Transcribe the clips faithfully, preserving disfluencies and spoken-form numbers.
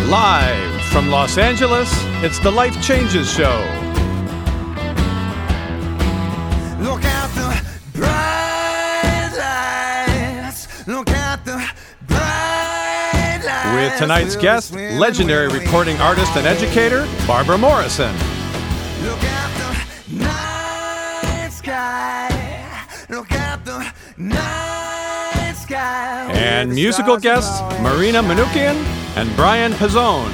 Live from Los Angeles, it's the Life Changes Show. Look at the bright lights. Look at the bright lights. With tonight's guest, legendary recording artist and educator, Barbara Morrison. Look at the night sky. Look at the night sky. And musical guests, Marina Manoukian and Brian Pizzone.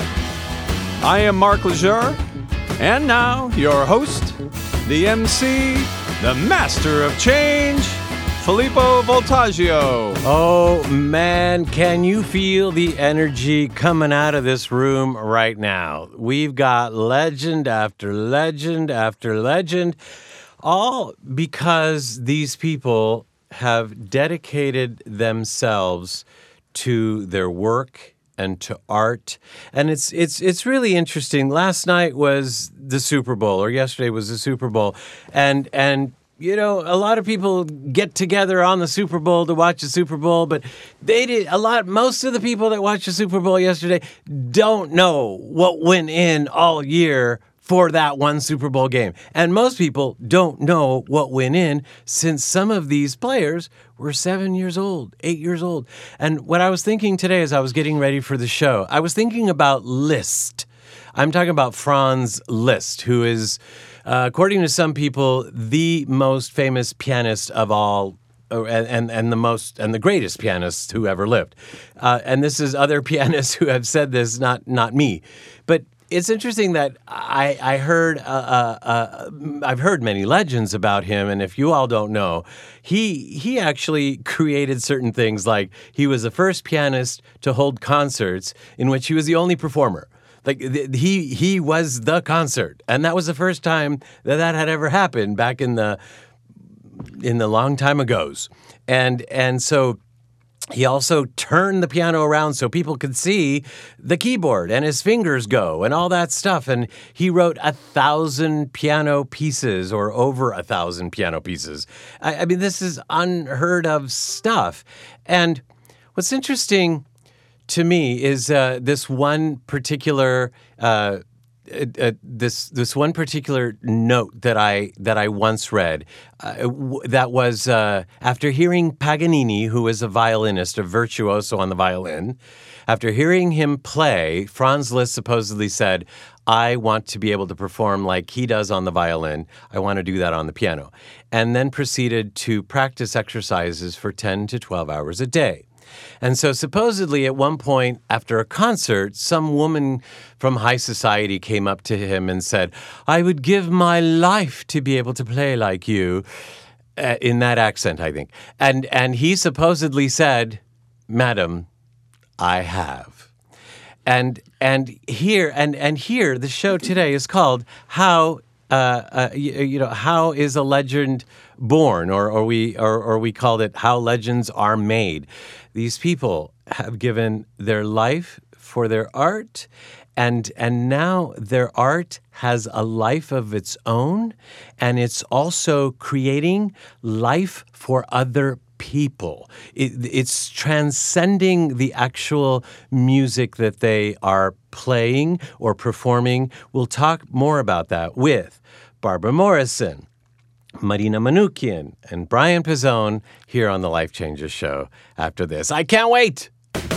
I am Mark Lejeune, and now your host, the M C, the master of change, Filippo Voltaggio. Oh man, can you feel the energy coming out of this room right now? We've got legend after legend after legend, all because these people have dedicated themselves to their work and to art. And it's it's it's really interesting. Last night was the Super Bowl, or yesterday was the Super Bowl. And and you know, a lot of people get together on the Super Bowl to watch the Super Bowl, but they did a lot most of the people that watched the Super Bowl yesterday don't know what went in all year for that one Super Bowl game. And most people don't know what went in, since some of these players were seven years old, eight years old. And what I was thinking today as I was getting ready for the show, I was thinking about Liszt. I'm talking about Franz Liszt, who is, uh, according to some people, the most famous pianist of all, uh, and, and the most and the greatest pianist who ever lived. Uh, and this is other pianists who have said this, not not me. But it's interesting that I, I heard uh, uh, uh, I've heard many legends about him, and if you all don't know, he he actually created certain things, like he was the first pianist to hold concerts in which he was the only performer. Like th- he he was the concert, and that was the first time that that had ever happened back in the in the long time ago's, and and so. He also turned the piano around so people could see the keyboard and his fingers go and all that stuff. And he wrote a thousand piano pieces, or over a thousand piano pieces. I, I mean, this is unheard of stuff. And what's interesting to me is uh, this one particular uh, Uh, uh, this this one particular note that I that I once read uh, w- that was uh, after hearing Paganini, who is a violinist, a virtuoso on the violin. After hearing him play, Franz Liszt supposedly said, "I want to be able to perform like he does on the violin. I want to do that on the piano," and then proceeded to practice exercises for ten to twelve hours a day. And so supposedly at one point after a concert, some woman from high society came up to him and said, "I would give my life to be able to play like you," uh, in that accent, I think. And and he supposedly said, "Madam, I have." And and here and and here the show today is called How uh, uh, you, you know How is a Legend Born, or or we or or we called it How Legends Are Made. These people have given their life for their art, and and now their art has a life of its own, and it's also creating life for other people. It, it's transcending the actual music that they are playing or performing. We'll talk more about that with Barbara Morrison, Marina Manoukian, and Brian Pizzone here on the Life Changes Show after this. I can't wait!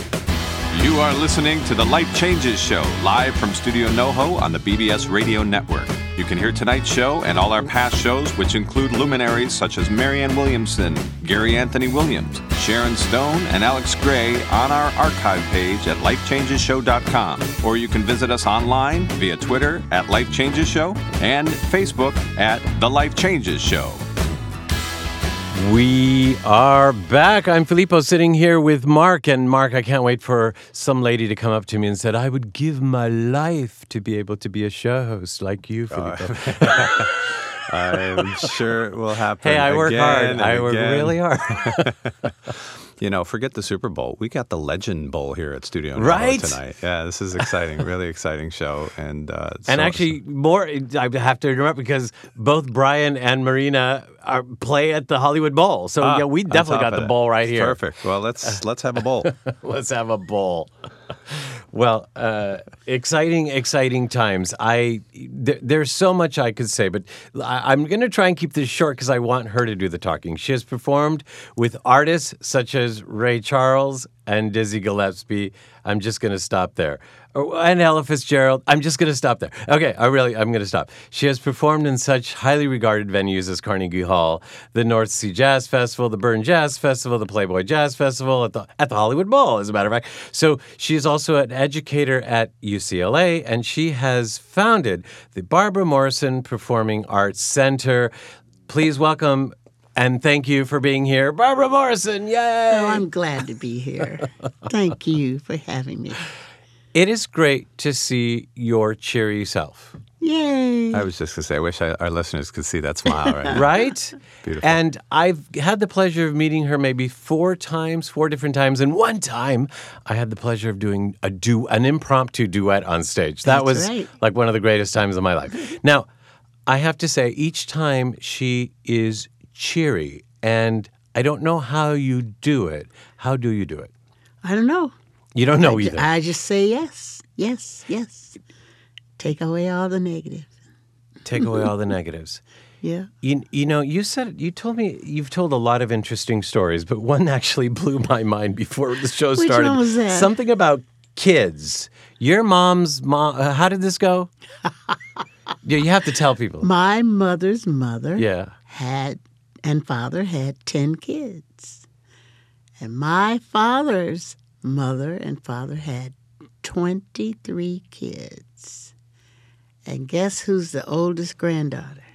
You are listening to the Life Changes Show, live from Studio NoHo on the B B S Radio Network. You can hear tonight's show and all our past shows, which include luminaries such as Marianne Williamson, Gary Anthony Williams, Sharon Stone, and Alex Gray on our archive page at life changes show dot com. Or you can visit us online via Twitter at Life Changes Show and Facebook at The Life Changes Show. We are back. I'm Filippo, sitting here with Mark. And Mark, I can't wait for some lady to come up to me and said, "I would give my life to be able to be a show host like you, Filippo." Uh, I'm sure it will happen. Hey, I work hard. I work again. really hard. You know, forget the Super Bowl. We got the Legend Bowl here at Studio NoHo Right? tonight. Yeah, this is exciting. Really exciting show. And uh, And so- actually, more, I have to interrupt because both Brian and Marina are play at the Hollywood Bowl. So, Ah, yeah, we on definitely top got of the it. bowl right here. Perfect. Well, let's let's have a bowl. Let's have a bowl. Well, uh, exciting, exciting times. I th- there's so much I could say, but I- I'm going to try and keep this short because I want her to do the talking. She has performed with artists such as Ray Charles and Dizzy Gillespie. I'm just going to stop there. Oh, and Ella Fitzgerald. I'm just going to stop there. Okay, I really, I'm going to stop. She has performed in such highly regarded venues as Carnegie Hall, the North Sea Jazz Festival, the Bern Jazz Festival, the Playboy Jazz Festival, at the at the Hollywood Bowl, as a matter of fact. So she is also an educator at U C L A, and she has founded the Barbara Morrison Performing Arts Center. Please welcome and thank you for being here, Barbara Morrison. Yay! Oh, I'm glad to be here. Thank you for having me. It is great to see your cheery self. Yay. I was just going to say, I wish I, our listeners could see that smile right now. Right? Beautiful. And I've had the pleasure of meeting her maybe four times, four different times. And one time, I had the pleasure of doing a du- an impromptu duet on stage. That That's was right. like one of the greatest times of my life. Now, I have to say, each time she is cheery. And I don't know how you do it. How do you do it? I don't know. You don't know I, either. I just say yes, yes, yes. Take away all the negative. Take away all the negatives. Yeah. You, you know, you said, you told me, you've told a lot of interesting stories, but one actually blew my mind before the show Which started. one was that? Something about kids. Your mom's mom, uh, how did this go? Yeah, you have to tell people. My mother's mother Yeah. had and father had ten kids. And my father's mother and father had twenty-three kids. And guess who's the oldest granddaughter?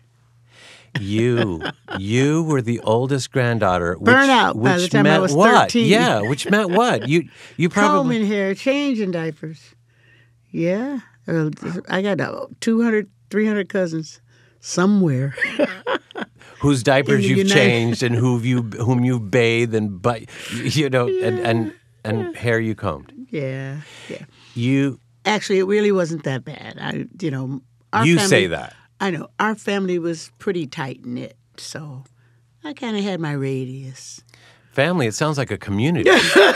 You, you were the oldest granddaughter. Which, Burnt out by which the time I meant was what? thirteen. Yeah, which meant what? You, you probably. Combing hair, changing diapers. Yeah. Uh, I got uh, two hundred, three hundred cousins somewhere. Whose diapers in the you've United- changed and who you whom you've bathed and but you know and and and hair you combed. Yeah, yeah. You Actually, it really wasn't that bad. I, you know, our you family, say that. I know our family was pretty tight knit, so I kind of had my radius. Family, it sounds like a community.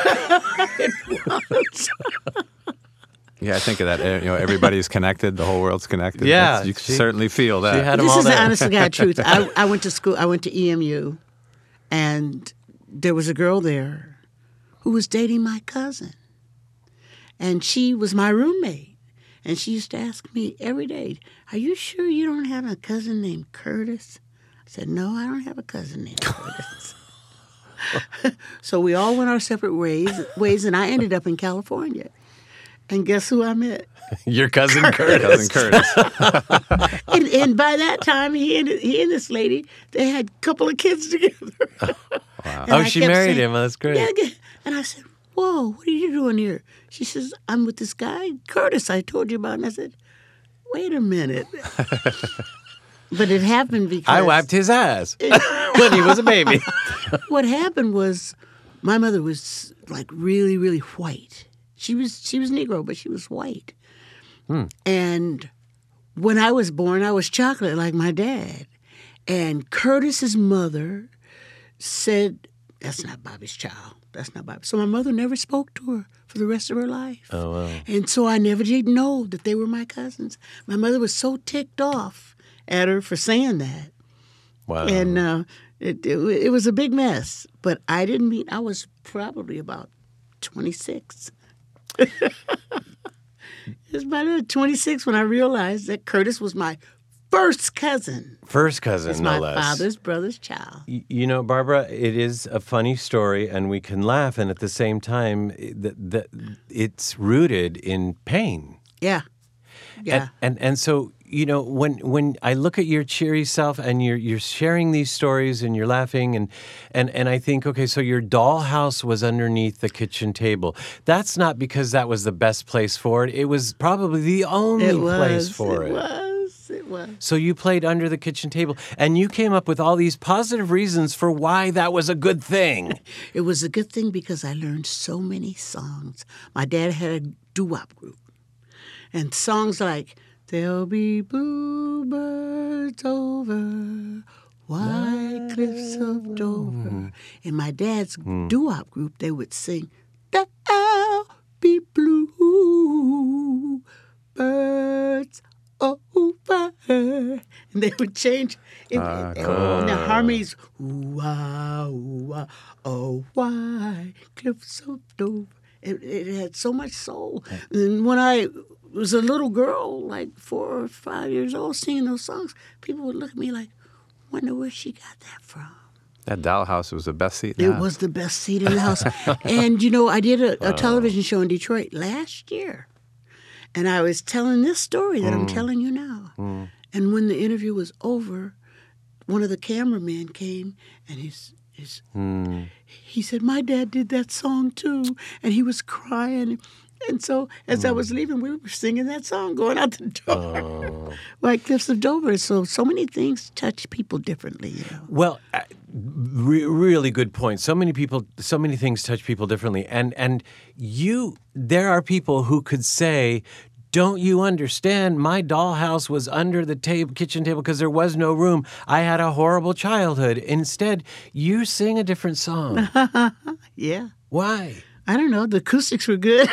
Yeah, I think of that. uh, You know, everybody's connected. The whole world's connected. Yeah, That's- you can she- certainly feel that. she had them This all is the there. honest to God truth. I, I went to school. I went to E M U, and there was a girl there who was dating my cousin, and she was my roommate. And she used to ask me every day, "Are you sure you don't have a cousin named Curtis?" I said, "No, I don't have a cousin named Curtis." So we all went our separate ways, ways, and I ended up in California. And guess who I met? Your cousin Curtis. Cousin Curtis. And, and by that time, he and he and this lady, they had a couple of kids together. Wow. And Oh, I she kept married saying, him. Oh, that's great. Yeah, yeah. And I said, "Whoa, what are you doing here?" She says, "I'm with this guy, Curtis, I told you about." And I said, "Wait a minute." But it happened because I wiped his ass when he was a baby. what happened was my mother was like really, really white. She was she was Negro, but she was white. And when I was born, I was chocolate like my dad. And Curtis's mother said, "That's not Bobby's child. That's not Bobby." So my mother never spoke to her for the rest of her life. Oh, wow. And so I never did know that they were my cousins. My mother was so ticked off at her for saying that. Wow. And uh, it, it it was a big mess. But I didn't mean, I was probably about twenty-six. It was about twenty-six when I realized that Curtis was my first cousin. First cousin, It's no my less. father's brother's child. Y- You know, Barbara, it is a funny story, and we can laugh, and at the same time, the, the, it's rooted in pain. Yeah. Yeah. And, and and so, you know, when when I look at your cheery self and you're you're sharing these stories and you're laughing and and and I think, okay, so your dollhouse was underneath the kitchen table. That's not because that was the best place for it. It was probably the only it was. place for it. It was. It was. So you played under the kitchen table and you came up with all these positive reasons for why that was a good thing. It was a good thing because I learned so many songs. My dad had a doo-wop group. And songs like, "There'll be bluebirds over white cliffs of Dover." In my dad's doo-wop group, they would sing, "There'll be bluebirds her, and they would change. It, uh, cool. And the harmonies, ooh ah, ooh ah, oh why cliffs of Dover. It, it had so much soul. And when I was a little girl, like four or five years old, singing those songs, people would look at me like, wonder where she got that from. That dollhouse was the best seat in It the house. was the best seat in the house. And, you know, I did a, a television show in Detroit last year. And I was telling this story that mm. I'm telling you now. Mm. And when the interview was over, one of the cameramen came and he's, he's, mm. he said, my dad did that song too. And he was crying. And so as mm. I was leaving, we were singing that song, going out the door, oh. like Cliffs of Dover. So, so many things touch people differently, you know. Well, uh, re- really good point. So many people, so many things touch people differently. And and you, there are people who could say, don't you understand? My dollhouse was under the table, kitchen table because there was no room. I had a horrible childhood. Instead, you sing a different song. Yeah. Why? I don't know. The acoustics were good.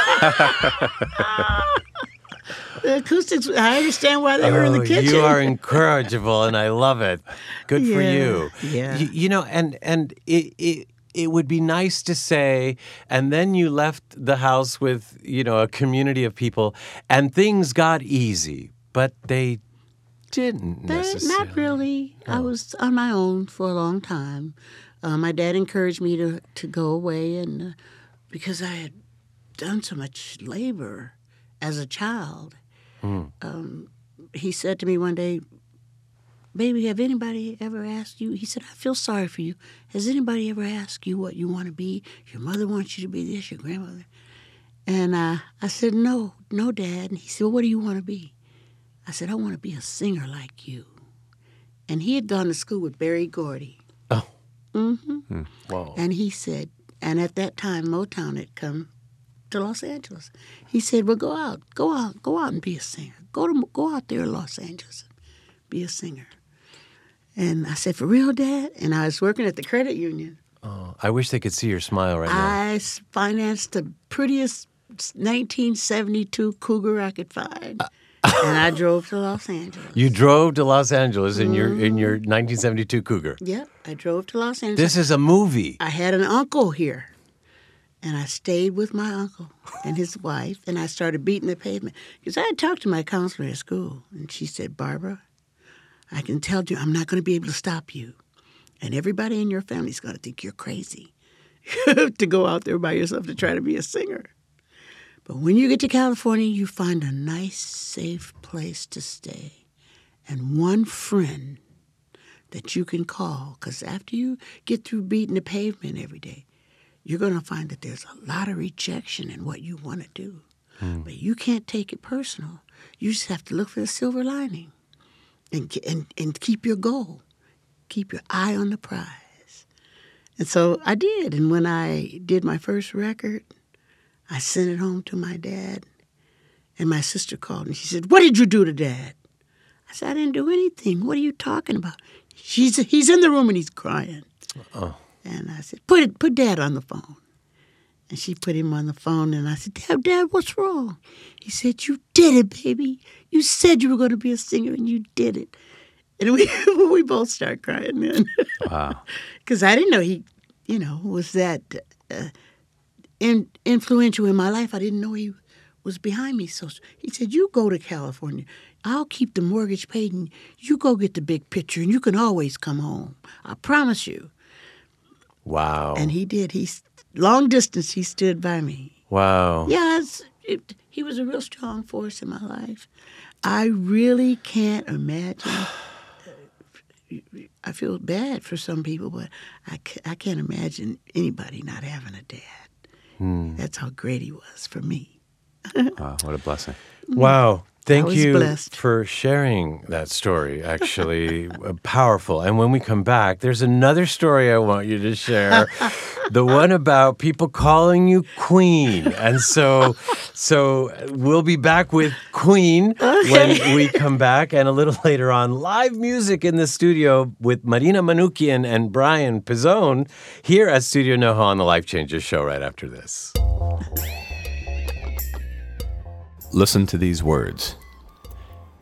The acoustics, I understand why they oh, were in the kitchen. You are incorrigible, and I love it. Good yeah, for you. Yeah. You, you know, and, and it, it it would be nice to say, and then you left the house with, you know, a community of people, and things got easy, but they didn't they, necessarily. Not really. Oh. I was on my own for a long time. Uh, my dad encouraged me to, to go away, and uh, because I had done so much labor as a child, mm. um, he said to me one day, baby, have anybody ever asked you? He said, I feel sorry for you. Has anybody ever asked you what you want to be? Your mother wants you to be this, your grandmother. And uh, I said, no, no, Dad. And he said, well, what do you want to be? I said, I want to be a singer like you. And he had gone to school with Berry Gordy. Oh. Mm-hmm. Hmm. Wow. And he said, and at that time, Motown had come to Los Angeles. He said, well, go out, go out, go out and be a singer. Go to go out there in Los Angeles and be a singer. And I said, for real, Dad? And I was working at the credit union. Oh, I wish they could see your smile right now. I financed the prettiest nineteen seventy-two Cougar I could find. Uh, and I drove to Los Angeles. You drove to Los Angeles in mm. your in your nineteen seventy-two Cougar. Yep, I drove to Los Angeles. This is a movie. I had an uncle here, and I stayed with my uncle and his wife, and I started beating the pavement. Because I had talked to my counselor at school, and she said, Barbara, I can tell you I'm not going to be able to stop you, and everybody in your family is going to think you're crazy to go out there by yourself to try to be a singer. But when you get to California, you find a nice, safe place to stay and one friend that you can call. Because after you get through beating the pavement every day, you're going to find that there's a lot of rejection in what you want to do. Mm. But you can't take it personal. You just have to look for the silver lining and, and, and keep your goal. Keep your eye on the prize. And so I did. And when I did my first record, I sent it home to my dad, and my sister called me. She said, what did you do to Dad? I said, I didn't do anything. What are you talking about? She's He's in the room, and he's crying. Oh. And I said, put it, put Dad on the phone. And she put him on the phone, and I said, Dad, Dad, what's wrong? He said, you did it, baby. You said you were going to be a singer, and you did it. And we we both started crying then. Wow. Because I didn't know he, you know, was that... Uh, In, influential in my life. I didn't know he was behind me. So he said, you go to California. I'll keep the mortgage paid, and you go get the big picture, and you can always come home. I promise you. Wow. And he did. He long distance, he stood by me. Wow. Yeah, it's, it, he was a real strong force in my life. I really can't imagine. I feel bad for some people, but I, I can't imagine anybody not having a dad. Hmm. That's how great he was for me. Wow, what a blessing. Wow. Thank you blessed. for sharing that story, actually. Powerful. And when we come back, there's another story I want you to share. The one about people calling you Queen. And so so we'll be back with Queen okay. when we come back. And a little later on, live music in the studio with Marina Manoukian and Brian Pizzone here at Studio NoHo on the Life Changes show right after this. Listen to these words.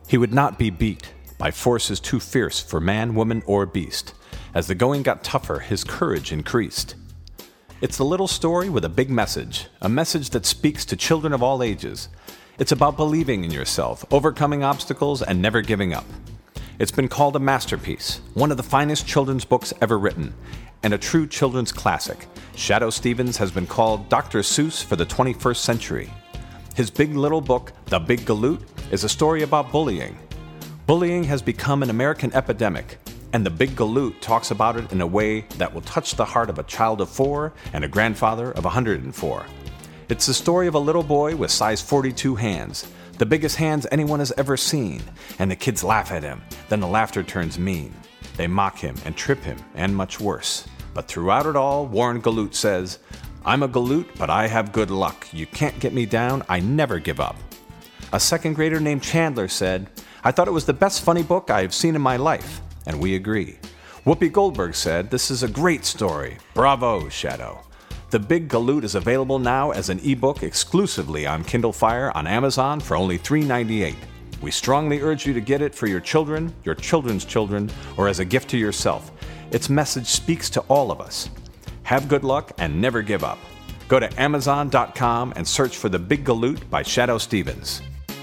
He would not be beat by forces too fierce for man, woman, or beast. As the going got tougher, his courage increased. It's a little story with a big message, a message that speaks to children of all ages. It's about believing in yourself, overcoming obstacles, and never giving up. It's been called a masterpiece, one of the finest children's books ever written, and a true children's classic. Shadoe Stevens has been called Doctor Seuss for the twenty-first century. His big little book, The Big Galoot, is a story about bullying. Bullying has become an American epidemic, and The Big Galoot talks about it in a way that will touch the heart of a child of four and a grandfather of one hundred four. It's the story of a little boy with size forty-two hands, the biggest hands anyone has ever seen, and the kids laugh at him. Then the laughter turns mean. They mock him and trip him, and much worse. But throughout it all, Warren Galoot says, "I'm a Galoot, but I have good luck. You can't get me down, I never give up." A second grader named Chandler said, "I thought it was the best funny book I have seen in my life." And we agree. Whoopi Goldberg said, "This is a great story. Bravo, Shadoe." The Big Galoot is available now as an ebook exclusively on Kindle Fire on Amazon for only three dollars and ninety-eight cents. We strongly urge you to get it for your children, your children's children, or as a gift to yourself. Its message speaks to all of us. Have good luck and never give up. Go to amazon dot com and search for The Big Galoot by Shadoe Stevens.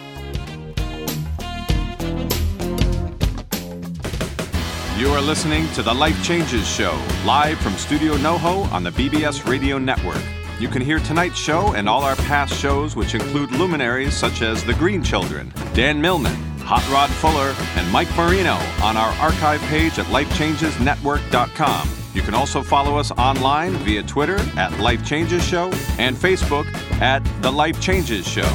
You are listening to The Life Changes Show, live from Studio NoHo on the B B S Radio Network. You can hear tonight's show and all our past shows, which include luminaries such as The Green Children, Dan Millman, Hot Rod Fuller, and Mike Marino on our archive page at life changes network dot com. You can also follow us online via Twitter at Life Changes Show and Facebook at The Life Changes Show.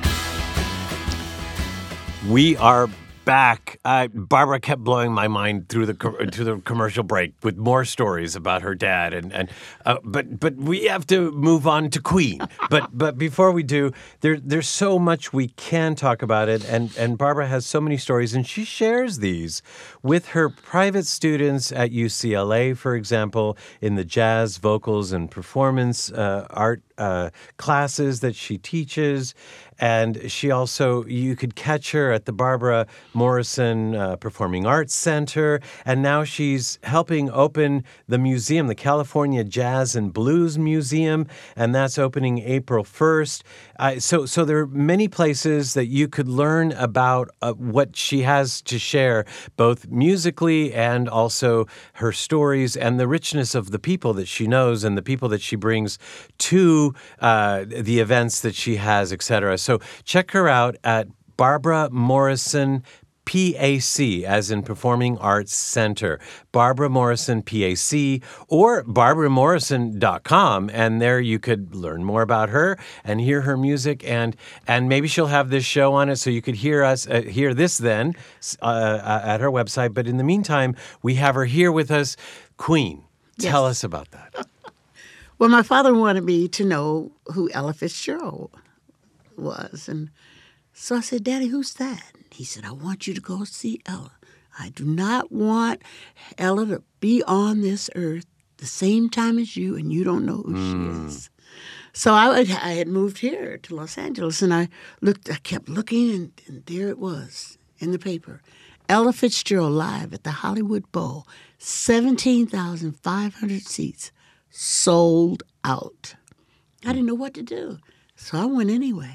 We are back. Uh, Barbara kept blowing my mind through the co- to the commercial break with more stories about her dad, and and uh, but but we have to move on to Queen. But but before we do, there there's so much we can talk about it, and and Barbara has so many stories, and she shares these with her private students at U C L A, for example, in the jazz, vocals, and performance uh, art uh, classes that she teaches. And she also, you could catch her at the Barbara Morrison uh, Performing Arts Center. And now she's helping open the museum, the California Jazz and Blues Museum. And that's opening April first. Uh, so, so there are many places that you could learn about uh, what she has to share, both musically and also her stories and the richness of the people that she knows and the people that she brings to uh, the events that she has, et cetera. So check her out at Barbara Morrison P A C, as in Performing Arts Center. Barbara Morrison P A C, or barbara morrison dot com, and there you could learn more about her and hear her music, and and maybe she'll have this show on it, so you could hear us uh, hear this then uh, at her website. But in the meantime, we have her here with us. Queen, tell Yes. us about that. Well, my father wanted me to know who Ella Fitzgerald was. And so I said, "Daddy, who's that?" He said, "I want you to go see Ella. I do not want Ella to be on this earth the same time as you, and you don't know who mm. she is." So I, I had moved here to Los Angeles, and I looked. I kept looking, and, and there it was in the paper. Ella Fitzgerald live at the Hollywood Bowl, seventeen thousand five hundred seats, sold out. I didn't know what to do, so I went anyway.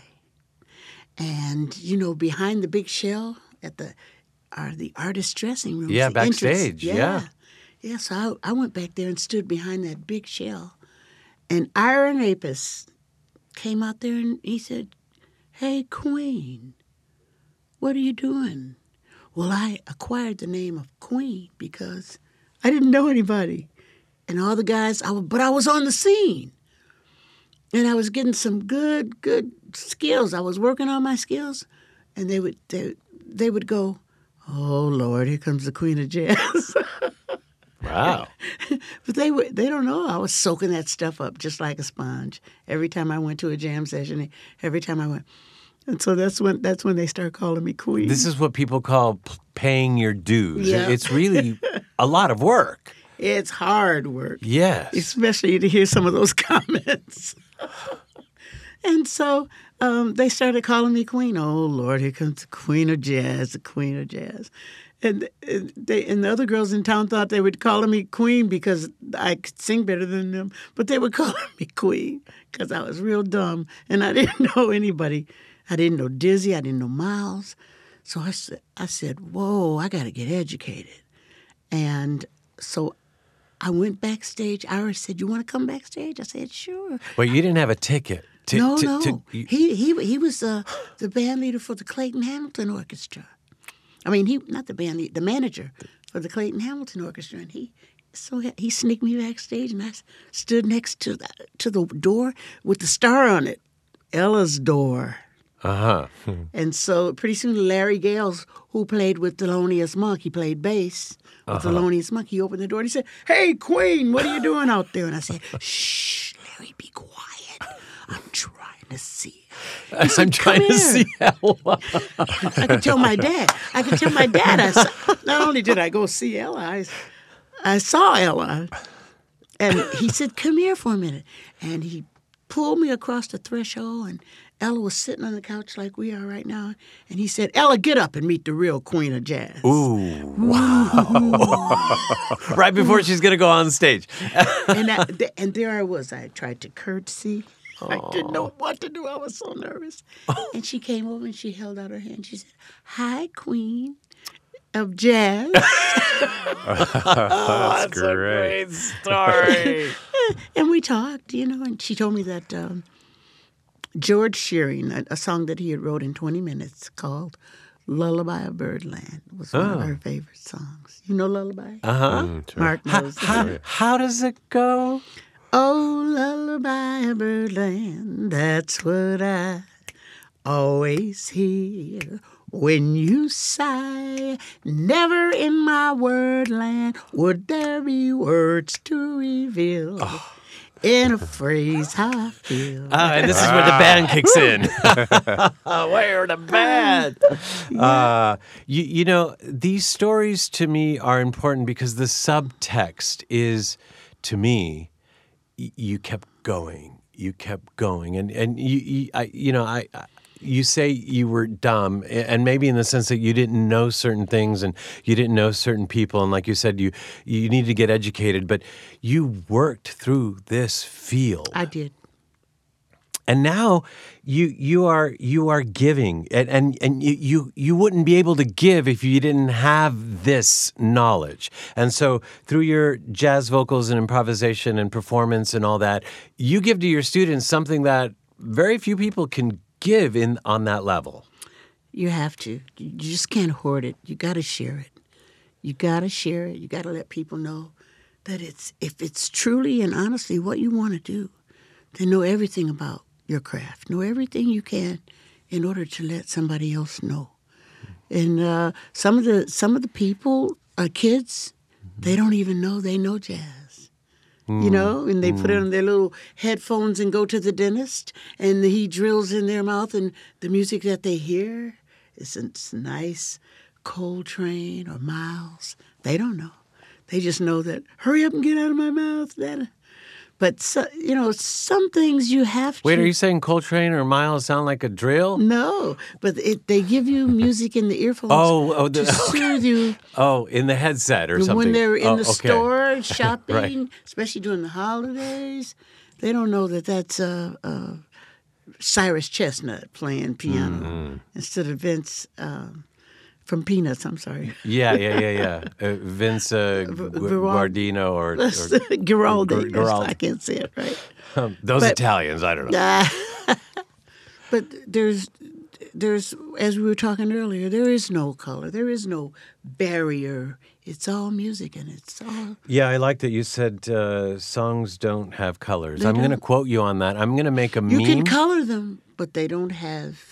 And, you know, behind the big shell at the are the artist dressing rooms. Yeah, the backstage, entrance. yeah. Yeah. Yeah, so I, I went back there and stood behind that big shell. And Aaron Apis came out there and he said, "Hey, Queen, what are you doing?" Well, I acquired the name of Queen because I didn't know anybody. And all the guys, I was, but I was on the scene. And I was getting some good, good skills. I was working on my skills, and they would they, they would go, "Oh Lord, here comes the Queen of Jazz." Wow! But they would they don't know I was soaking that stuff up just like a sponge. Every time I went to a jam session, every time I went, and so that's when that's when they start calling me Queen. This is what people call p- paying your dues. Yeah. It's really a lot of work. It's hard work. Yes. Especially to hear some of those comments. And so um, they started calling me Queen. Oh, Lord, here comes the Queen of Jazz, the Queen of Jazz. And, and they and the other girls in town thought they would call me Queen because I could sing better than them, but they were calling me Queen because I was real dumb and I didn't know anybody. I didn't know Dizzy. I didn't know Miles. So I said, I said, whoa, I got to get educated. And so I went backstage. Iris said, you want to come backstage? I said, sure. Well, you didn't have a ticket. To, no, to, no. To, you... He he he was uh, the band leader for the Clayton Hamilton Orchestra. I mean, he not the band leader, the manager for the Clayton Hamilton Orchestra, and he so he, he sneaked me backstage, and I stood next to the to the door with the star on it, Ella's door. Uh huh. And so pretty soon, Larry Gales, who played with Thelonious Monk, he played bass with uh-huh. Thelonious Monk. He opened the door and he said, "Hey, Queen, what are you doing out there?" And I said, "Shh, Larry, be quiet. I'm trying to see." He said, I'm trying to see Ella. I could tell my dad. I could tell my dad. I saw, not only did I go see Ella, I, I saw Ella. And he said, "Come here for a minute." And he pulled me across the threshold, and Ella was sitting on the couch like we are right now. And he said, "Ella, get up and meet the real Queen of Jazz." Ooh, wow. Right before she's going to go on stage. and, I, th- and there I was. I tried to curtsy. I didn't know what to do. I was so nervous. And she came over and she held out her hand. She said, "Hi, Queen of Jazz." Oh, that's great. a great story. And we talked, you know, and she told me that um, George Shearing, a, a song that he had wrote in twenty minutes called Lullaby of Birdland, was one oh. of her favorite songs. You know Lullaby? Uh-huh. Mm, sure. Mark knows how, that. how, how does it go? Oh, lullaby of birdland, that's what I always hear when you sigh. Never in my wordland would there be words to reveal oh. in a phrase how I feel. Ah, and this is where the band kicks in. Where the band? Yeah. Uh, you, you know, these stories to me are important because the subtext is, to me, you kept going. You kept going, and and you, you, I, you know, I, I, you say you were dumb, and maybe in the sense that you didn't know certain things, and you didn't know certain people, and like you said, you you needed to get educated, but you worked through this field. I did. And now you you are you are giving, and and, and you, you you wouldn't be able to give if you didn't have this knowledge. And so through your jazz vocals and improvisation and performance and all that, you give to your students something that very few people can give in on that level. You have to. You just can't hoard it. You got to share it. You got to share it. You got to let people know that it's if it's truly and honestly what you want to do, then know everything about your craft. Know everything you can in order to let somebody else know. And uh, some of the some of the people, uh, kids, mm-hmm. they don't even know they know jazz. Mm. You know, and they mm. put it on their little headphones and go to the dentist, and he drills in their mouth, and the music that they hear is it's nice Coltrane or Miles. They don't know. They just know that, hurry up and get out of my mouth, that. But, so, you know, some things you have to... Wait, are you saying Coltrane or Miles sound like a drill? No, but it, they give you music in the earphones oh, oh, the, to soothe you. Oh, in the headset or something. When they're in oh, the okay. store shopping, right. especially during the holidays, they don't know that that's uh, uh, Cyrus Chestnut playing piano mm-hmm. instead of Vince... Um, From Peanuts, I'm sorry. Yeah, yeah, yeah, yeah. Uh, Vince uh, Gu- Guardino or... or Giraldi. Giraldi. I can't say it right. Um, those but, Italians, I don't know. Uh, but there's, there's, as we were talking earlier, there is no color. There is no barrier. It's all music and it's all... Yeah, I like that you said uh, songs don't have colors. They I'm going to don't. quote you on that. I'm going to make a you meme. You can color them, but they don't have...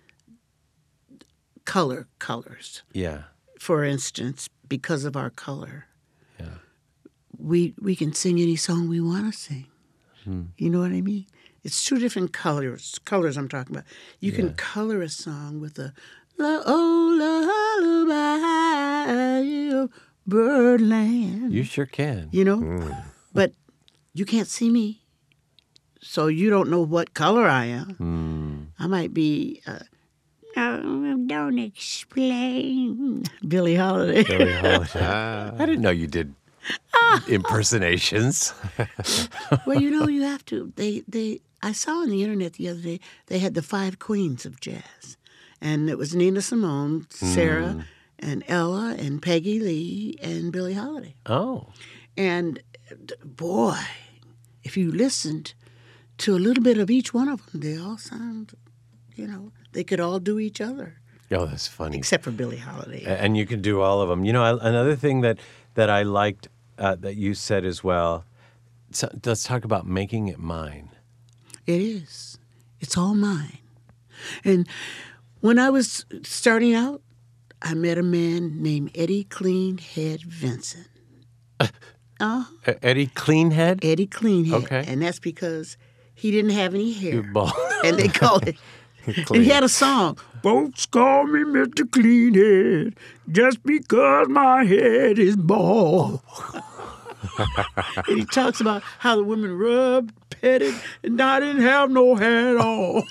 color colors. Yeah. For instance, because of our color, yeah, we we can sing any song we want to sing. Hmm. You know what I mean? It's two different colors. Colors I'm talking about. You yeah. can color a song with a la oh lullaby of birdland. You sure can. You know, mm. but you can't see me, so you don't know what color I am. Mm. I might be, uh, no, don't explain. Billie Holiday. Billie Holiday. I didn't know you did impersonations. Well, you know, you have to. They, they. I saw on the internet the other day, they had the five queens of jazz. And it was Nina Simone, Sarah, mm. and Ella, and Peggy Lee, and Billie Holiday. Oh. And, boy, if you listened to a little bit of each one of them, they all sound, you know, they could all do each other. Oh, that's funny. Except for Billie Holiday. And you can do all of them. You know, another thing that, that I liked uh, that you said as well, so let's talk about making it mine. It is. It's all mine. And when I was starting out, I met a man named Eddie Cleanhead Vincent. Uh, Eddie Cleanhead? Eddie Cleanhead. Okay. And that's because he didn't have any hair. You're bald. And they called it. And he had a song. Folks call me Mister Cleanhead just because my head is bald. And he talks about how the women rubbed, petted, and I didn't have no hair at all.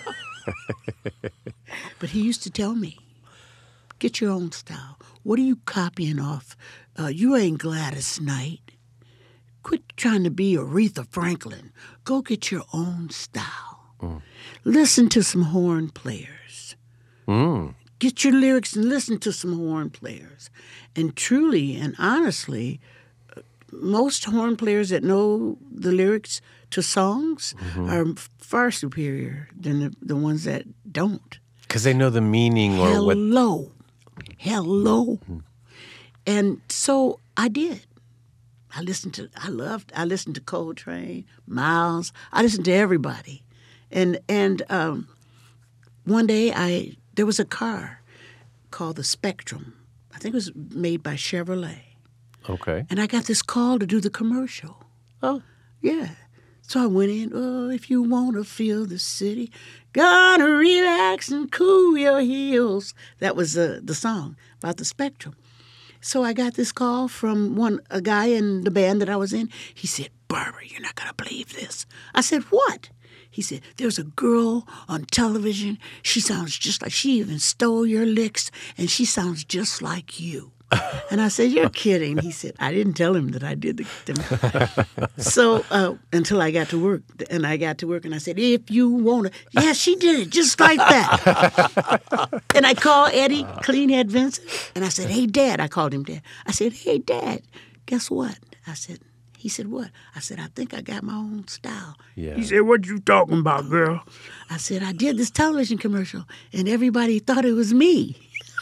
But he used to tell me, get your own style. What are you copying off? Uh, you ain't Gladys Knight. Quit trying to be Aretha Franklin. Go get your own style. Mm. Listen to some horn players. Mm. Get your lyrics and listen to some horn players. And truly and honestly, most horn players that know the lyrics to songs mm-hmm. are far superior than the, the ones that don't. Because they know the meaning or Hello. what... Hello. Hello. Mm-hmm. And so I did. I listened to, I loved, I listened to Coltrane, Miles. I listened to everybody. And and um, one day I there was a car called the Spectrum. I think it was made by Chevrolet. Okay. And I got this call to do the commercial. Oh. Yeah. So I went in, oh, if you want to feel the city, gonna relax and cool your heels. That was uh, the song about the Spectrum. So I got this call from one a guy in the band that I was in. He said, Barbara, you're not going to believe this. I said, what? He said, there's a girl on television. She sounds just like, she even stole your licks, and she sounds just like you. And I said, you're kidding. He said, I didn't tell him that I did the, the So uh, until I got to work, and I got to work, and I said, if you want to, yeah, she did it just like that. And I called Eddie Cleanhead Vincent, and I said, hey, Dad. I called him Dad. I said, hey, Dad, guess what? I said, he said, what? I said, I think I got my own style. Yeah. He said, what you talking about, girl? I said, I did this television commercial, and everybody thought it was me.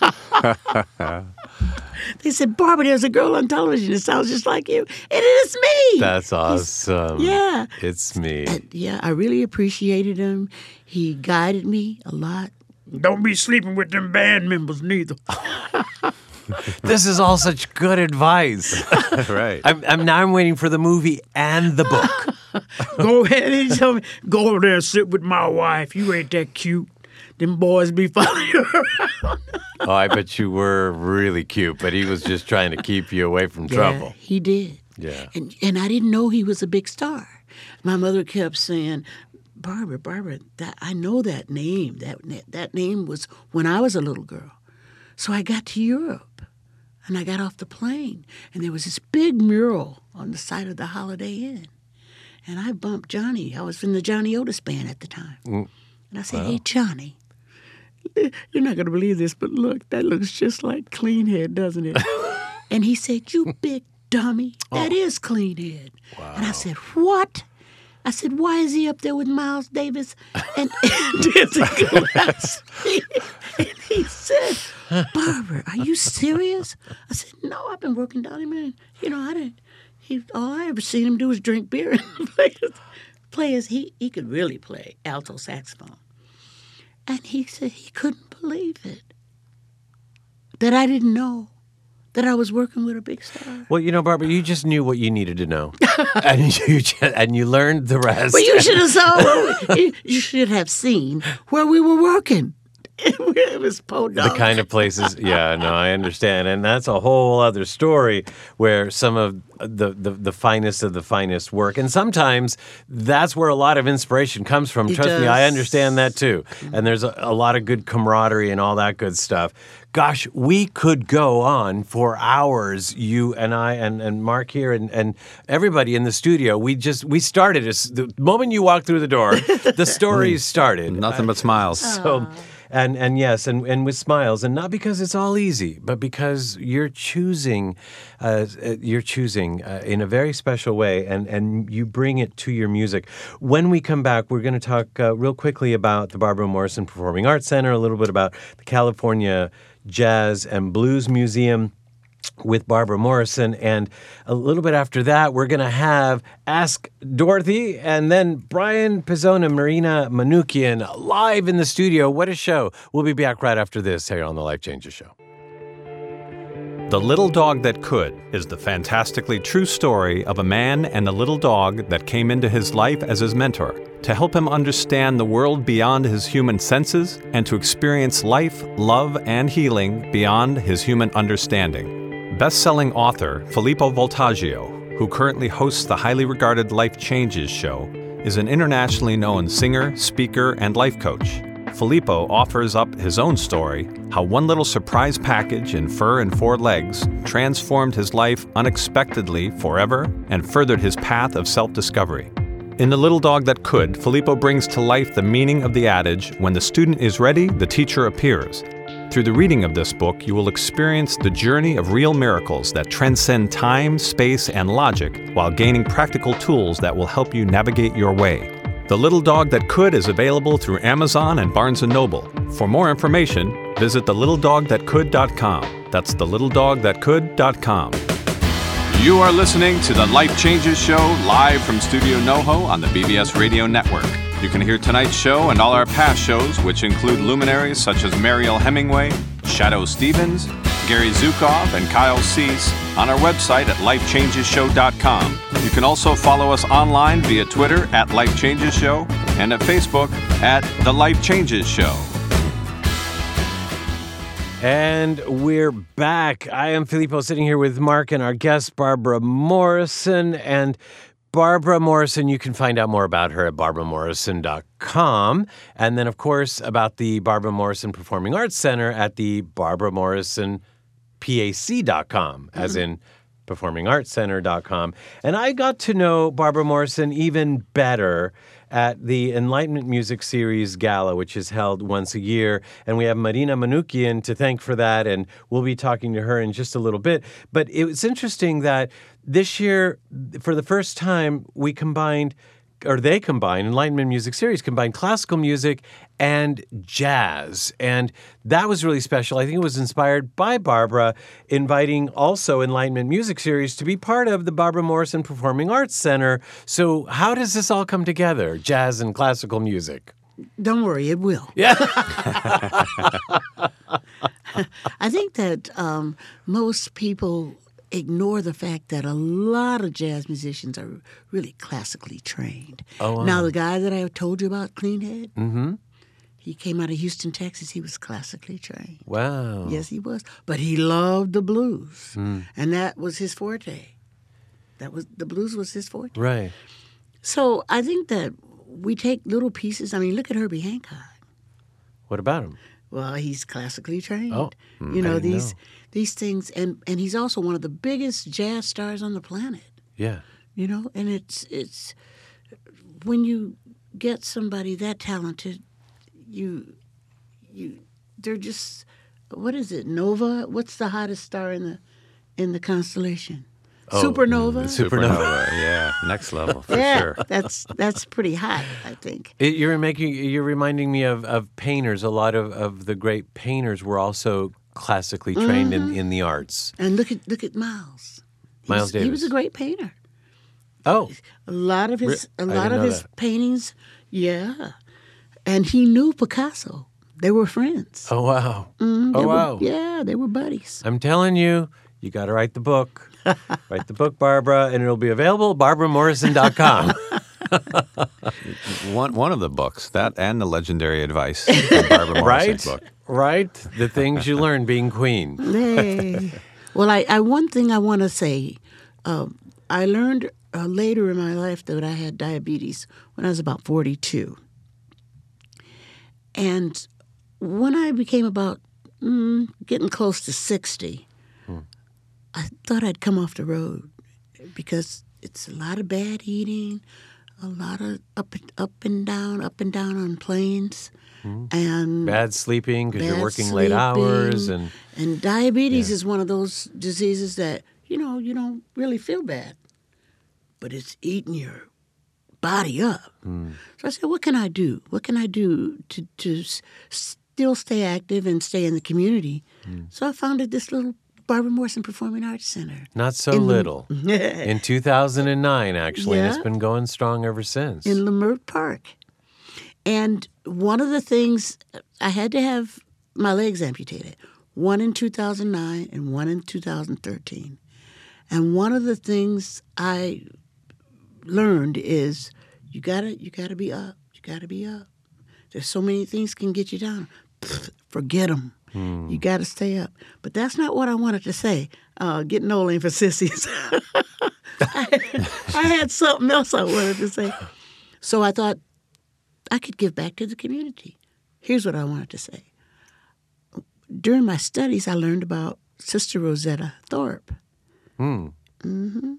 They said, Barbara, there's a girl on television that sounds just like you. And it is me. That's awesome. He's, yeah. It's me. And, yeah, I really appreciated him. He guided me a lot. Don't be sleeping with them band members neither. This is all such good advice. Right. I'm, I'm now I'm waiting for the movie and the book. Go ahead and tell me, go over there and sit with my wife. You ain't that cute. Them boys be following you around. Oh, I bet you were really cute, but he was just trying to keep you away from yeah, trouble. He did. Yeah. And and I didn't know he was a big star. My mother kept saying, Barbara, Barbara, that I know that name. That that name was when I was a little girl. So I got to Europe, and I got off the plane, and there was this big mural on the side of the Holiday Inn. And I bumped Johnny. I was in the Johnny Otis band at the time. Mm. And I said, wow. Hey, Johnny, you're not going to believe this, but look, that looks just like Cleanhead, doesn't it? And he said, you big dummy, that oh. is Cleanhead. Wow. And I said, what? I said, why is he up there with Miles Davis and, and Dizzy Gillespie? And he said, Barbara, are you serious? I said, no, I've been working down him, man. You know, I didn't, he, all I ever seen him do was drink beer and play his, play his, he, he could really play alto saxophone. And he said he couldn't believe it, that I didn't know that I was working with a big star. Well, you know, Barbara, you just knew what you needed to know, and you just, and you learned the rest. Well, you should have saw. You should have seen where we were working. it was podunk. The kind of places, yeah, no, I understand. And that's a whole other story where some of the, the, the finest of the finest work. And sometimes that's where a lot of inspiration comes from. It Trust does. me, I understand that too. And there's a, a lot of good camaraderie and all that good stuff. Gosh, we could go on for hours, you and I and, and Mark here and, and everybody in the studio. We just, we started, as, the moment you walked through the door, the stories started. Nothing but smiles. So, and and yes, and, and with smiles, and not because it's all easy, but because you're choosing, uh, you're choosing uh, in a very special way, and, and you bring it to your music. When we come back, we're going to talk uh, real quickly about the Barbara Morrison Performing Arts Center, a little bit about the California Jazz and Blues Museum with Barbara Morrison. And a little bit after that, we're going to have Ask Dorothy and then Brian Pizzone and Marina Manoukian live in the studio. What a show. We'll be back right after this here on The Life Changes Show. The Little Dog That Could is the fantastically true story of a man and a little dog that came into his life as his mentor to help him understand the world beyond his human senses and to experience life, love, and healing beyond his human understanding. Best-selling author Filippo Voltaggio, who currently hosts the highly regarded Life Changes show, is an internationally known singer, speaker, and life coach. Filippo offers up his own story, how one little surprise package in fur and four legs transformed his life unexpectedly forever and furthered his path of self-discovery. In The Little Dog That Could, Filippo brings to life the meaning of the adage, when the student is ready, the teacher appears. Through the reading of this book, you will experience the journey of real miracles that transcend time, space, and logic while gaining practical tools that will help you navigate your way. The Little Dog That Could is available through Amazon and Barnes and Noble. For more information, visit the little dog that could dot com. That's the little dog that could dot com. You are listening to the Life Changes Show live from Studio NoHo on the B B S Radio Network. You can hear tonight's show and all our past shows, which include luminaries such as Mariel Hemingway, Shadow Stevens, Gary Zukov, and Kyle Cease on our website at life changes show dot com. You can also follow us online via Twitter at Life Changes Show and at Facebook at The Life Changes Show. And we're back. I am Filippo, sitting here with Mark and our guest, Barbara Morrison. And Barbara Morrison, you can find out more about her at barbara morrison dot com. And then, of course, about the Barbara Morrison Performing Arts Center at the barbara morrison pac dot com, mm-hmm. as in performing arts center dot com. And I got to know Barbara Morrison even better at the Enlightenment Music Series Gala, which is held once a year. And we have Marina Manoukian to thank for that, and we'll be talking to her in just a little bit. But it was interesting that this year, for the first time, we combined, or they combined, Enlightenment Music Series combined classical music and jazz. And that was really special. I think it was inspired by Barbara inviting also Enlightenment Music Series to be part of the Barbara Morrison Performing Arts Center. So how does this all come together, jazz and classical music? Don't worry, it will. Yeah. I think that um, most people ignore the fact that a lot of jazz musicians are really classically trained. Oh, wow. Now, the guy that I told you about, Cleanhead, Mm-hmm. he came out of Houston, Texas. He was classically trained. Wow. Yes, he was. But he loved the blues, Mm. and that was his forte. That was the blues was his forte. Right. So I think that we take little pieces. I mean, look at Herbie Hancock. What about him? Well, he's classically trained. Oh, you I know didn't these know. these things, and and he's also one of the biggest jazz stars on the planet. Yeah. You know, and it's it's when you get somebody that talented, you you they're just what is it? Nova? What's the hottest star in the in the constellation? Oh, Supernova. Supernova. yeah, next level for yeah, sure. that's that's pretty hot, I think. It, you're making. You're reminding me of, of painters. A lot of, of the great painters were also classically trained Mm-hmm. in, in the arts. And look at look at Miles. He Miles was, He was Davis. a great painter. Oh, A lot of his Re- a I lot didn't of know his that. paintings, yeah. And he knew Picasso. They were friends. oh wow, Mhm, oh they were- wow. yeah, they were buddies. I'm telling you, you got to write the book. Write the book, Barbara, and it'll be available at barbara morrison dot com. One one of the books, that and the legendary advice from Barbara Morrison's Right? book. Right? The things you learn being queen. Hey. Well, I, I one thing I want to say, uh, I learned uh, later in my life that I had diabetes when I was about forty-two. And when I became about mm, getting close to sixty, hmm. I thought I'd come off the road because it's a lot of bad eating, a lot of up, up and down, up and down on planes. And Bad sleeping because you're bad working late hours. and and diabetes is one of those diseases that, you know, you don't really feel bad, but it's eating your body up. Mm. So I said, what can I do? What can I do to, to s- still stay active and stay in the community? Mm. So I founded this little Barbara Morrison Performing Arts Center. Not so in little. The, in two thousand nine, actually, and Yeah. it's been going strong ever since. in Lemert Park. And one of the things, I had to have my legs amputated, one in two thousand nine and one in two thousand thirteen. And one of the things I learned is you gotta you gotta be up. You gotta be up. There's so many things can get you down. Pfft, forget them. Hmm. You gotta stay up. But that's not what I wanted to say. Uh, getting old ain't for sissies. I, I had something else I wanted to say. So I thought I could give back to the community. Here's what I wanted to say. During my studies, I learned about Sister Rosetta Thorpe. Hmm. Mm-hmm.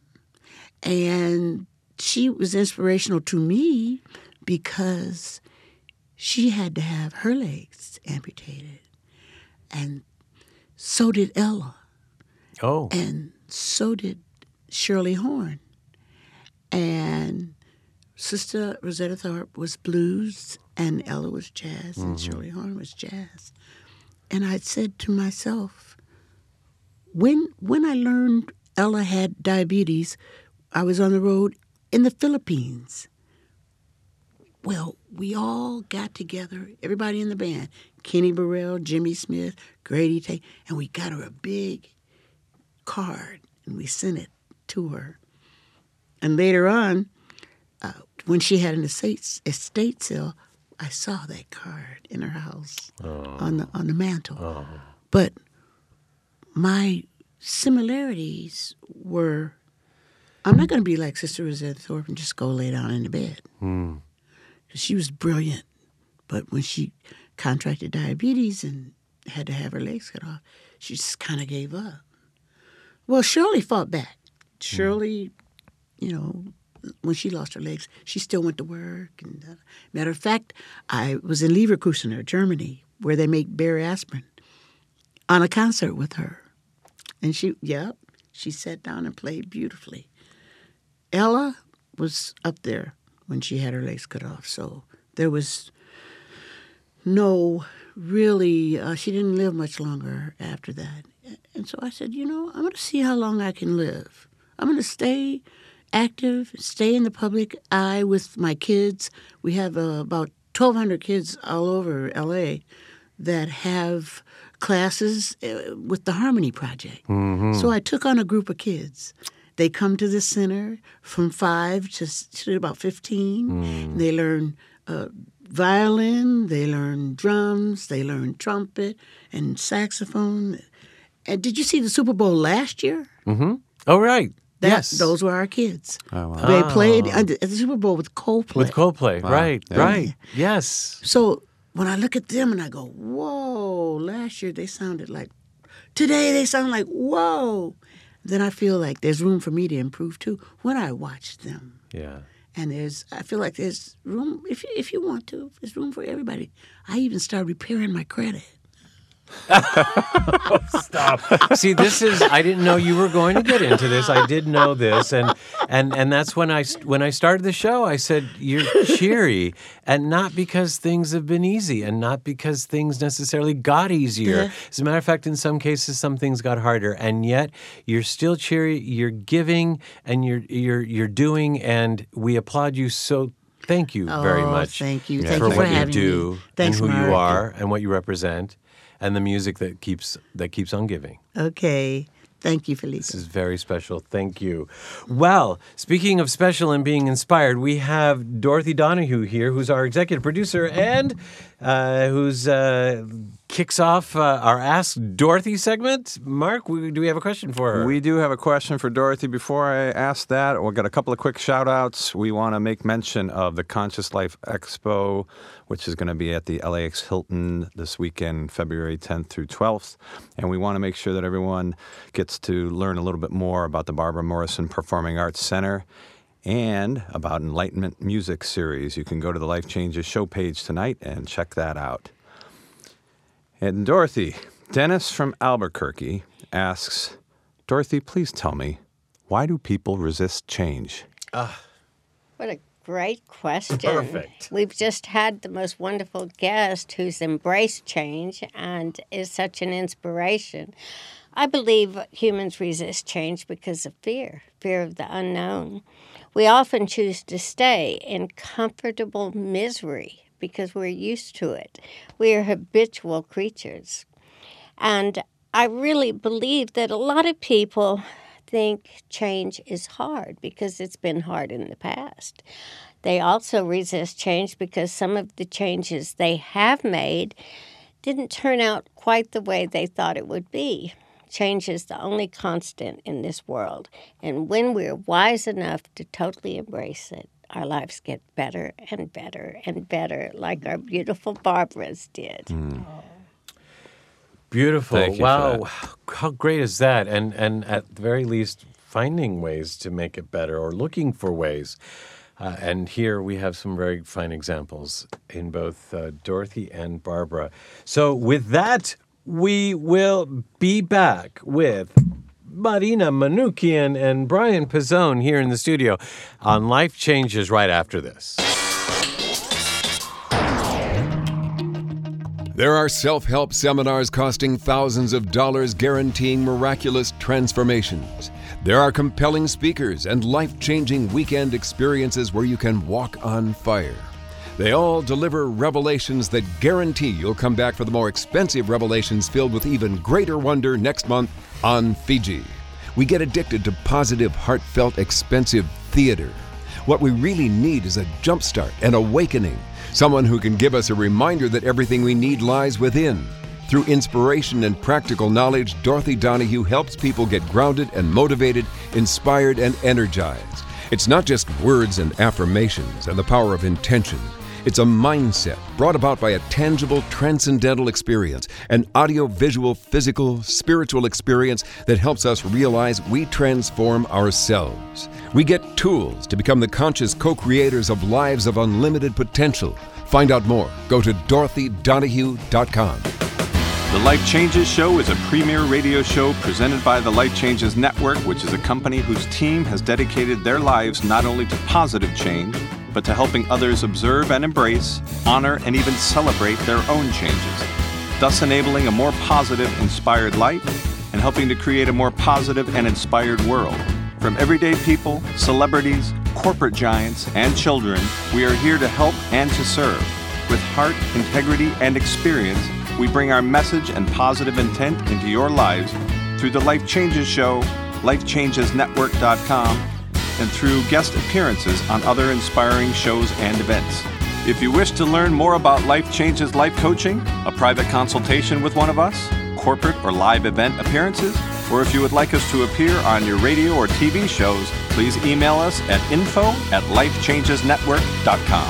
And she was inspirational to me because she had to have her legs amputated. And so did Ella. Oh. And so did Shirley Horn. And Sister Rosetta Thorpe was blues, and Ella was jazz, and mm-hmm. Shirley Horn was jazz. And I said to myself, when when I learned Ella had diabetes, I was on the road in the Philippines. Well, we all got together, everybody in the band, Kenny Burrell, Jimmy Smith, Grady Tate, and we got her a big card, and we sent it to her. And later on, uh, when she had an estate, estate sale, I saw that card in her house oh. on the on the mantle. Oh. But my similarities were, I'm not going to be like Sister Rosetta Thorpe and just go lay down in the bed. Mm. She was brilliant, but when she contracted diabetes and had to have her legs cut off, she just kind of gave up. Well, Shirley fought back. Shirley, you know, when she lost her legs, she still went to work. And uh, matter of fact, I was in Leverkusen, Germany, where they make Barry aspirin, on a concert with her. And she, yep, she sat down and played beautifully. Ella was up there when she had her legs cut off, so there was no really, uh, she didn't live much longer after that. And so I said, you know, I'm going to see how long I can live. I'm going to stay active, stay in the public eye with my kids. We have uh, about twelve hundred kids all over L A that have classes uh, with the Harmony Project. Mm-hmm. So I took on a group of kids. They come to the center from five to, to about fifteen. Mm. They learn uh, violin, they learn drums, they learn trumpet and saxophone. And did you see the Super Bowl last year? Mm-hmm. Oh, right. That, yes. Those were our kids. Oh, wow. They Oh. played at the, at the Super Bowl with Coldplay. With Coldplay, Wow. right, Yeah. right. Yes. So when I look at them and I go, whoa, last year they sounded like, today they sound like, whoa. Then I feel like there's room for me to improve too when I watch them. Yeah. And there's, I feel like there's room, if you, if you want to, there's room for everybody. I even started repairing my credit. Stop. See, this is, I didn't know you were going to get into this. I did know this. And and and that's when I, when I started the show, I said, you're cheery. And not because things have been easy and not because things necessarily got easier. Yeah. As a matter of fact, in some cases, some things got harder. And yet, you're still cheery, you're giving, and you're you're you're doing, and we applaud you so. Thank you very Oh, much. thank you. for Thank you for what having you me. do Thanks, and who Mark. you are and what you represent, and the music that keeps that keeps on giving. Okay. Thank you, Felipe. This is very special. Thank you. Well, speaking of special and being inspired, we have Dorothy Donahue here, who's our executive producer and uh, who's uh, kicks off uh, our Ask Dorothy segment. Mark, we, do we have a question for her? We do have a question for Dorothy. Before I ask that, we've got a couple of quick shout-outs. We want to make mention of the Conscious Life Expo, which is going to be at the L A X Hilton this weekend, February tenth through twelfth. And we want to make sure that everyone gets to learn a little bit more about the Barbara Morrison Performing Arts Center and about Enlightenment Music Series. You can go to the Life Changes show page tonight and check that out. And Dorothy, Dennis from Albuquerque asks, Dorothy, please tell me, why do people resist change? What a great question. Perfect. We've just had the most wonderful guest who's embraced change and is such an inspiration. I believe humans resist change because of fear, fear of the unknown. We often choose to stay in comfortable misery because we're used to it. We are habitual creatures. And I really believe that a lot of people think change is hard because it's been hard in the past. They also resist change because some of the changes they have made didn't turn out quite the way they thought it would be. Change is the only constant in this world. And when we're wise enough to totally embrace it, our lives get better and better and better, like our beautiful Barbara's did. Mm. Beautiful. Thank you Wow. for How great is that? And and at the very least, finding ways to make it better or looking for ways. Uh, and here we have some very fine examples in both uh, Dorothy and Barbara. So with that, we will be back with Marina Manoukian and Brian Pizzone here in the studio on Life Changes right after this. There are self-help seminars costing thousands of dollars guaranteeing miraculous transformations. There are compelling speakers and life-changing weekend experiences where you can walk on fire. They all deliver revelations that guarantee you'll come back for the more expensive revelations filled with even greater wonder next month on Fiji. We get addicted to positive, heartfelt, expensive theater. What we really need is a jumpstart, an awakening, someone who can give us a reminder that everything we need lies within. Through inspiration and practical knowledge, Dorothy Donahue helps people get grounded and motivated, inspired and energized. It's not just words and affirmations and the power of intention. It's a mindset brought about by a tangible, transcendental experience, an audio-visual, physical, spiritual experience that helps us realize we transform ourselves. We get tools to become the conscious co-creators of lives of unlimited potential. Find out more. Go to dorothy donahue dot com. The Life Changes Show is a premier radio show presented by the Life Changes Network, which is a company whose team has dedicated their lives not only to positive change, but to helping others observe and embrace, honor, and even celebrate their own changes, thus enabling a more positive, inspired life and helping to create a more positive and inspired world. From everyday people, celebrities, corporate giants, and children, we are here to help and to serve. With heart, integrity, and experience, we bring our message and positive intent into your lives through the Life Changes Show, life changes network dot com, and through guest appearances on other inspiring shows and events. If you wish to learn more about Life Changes Life Coaching, a private consultation with one of us, corporate or live event appearances, or if you would like us to appear on your radio or T V shows, please email us at info at life changes network dot com.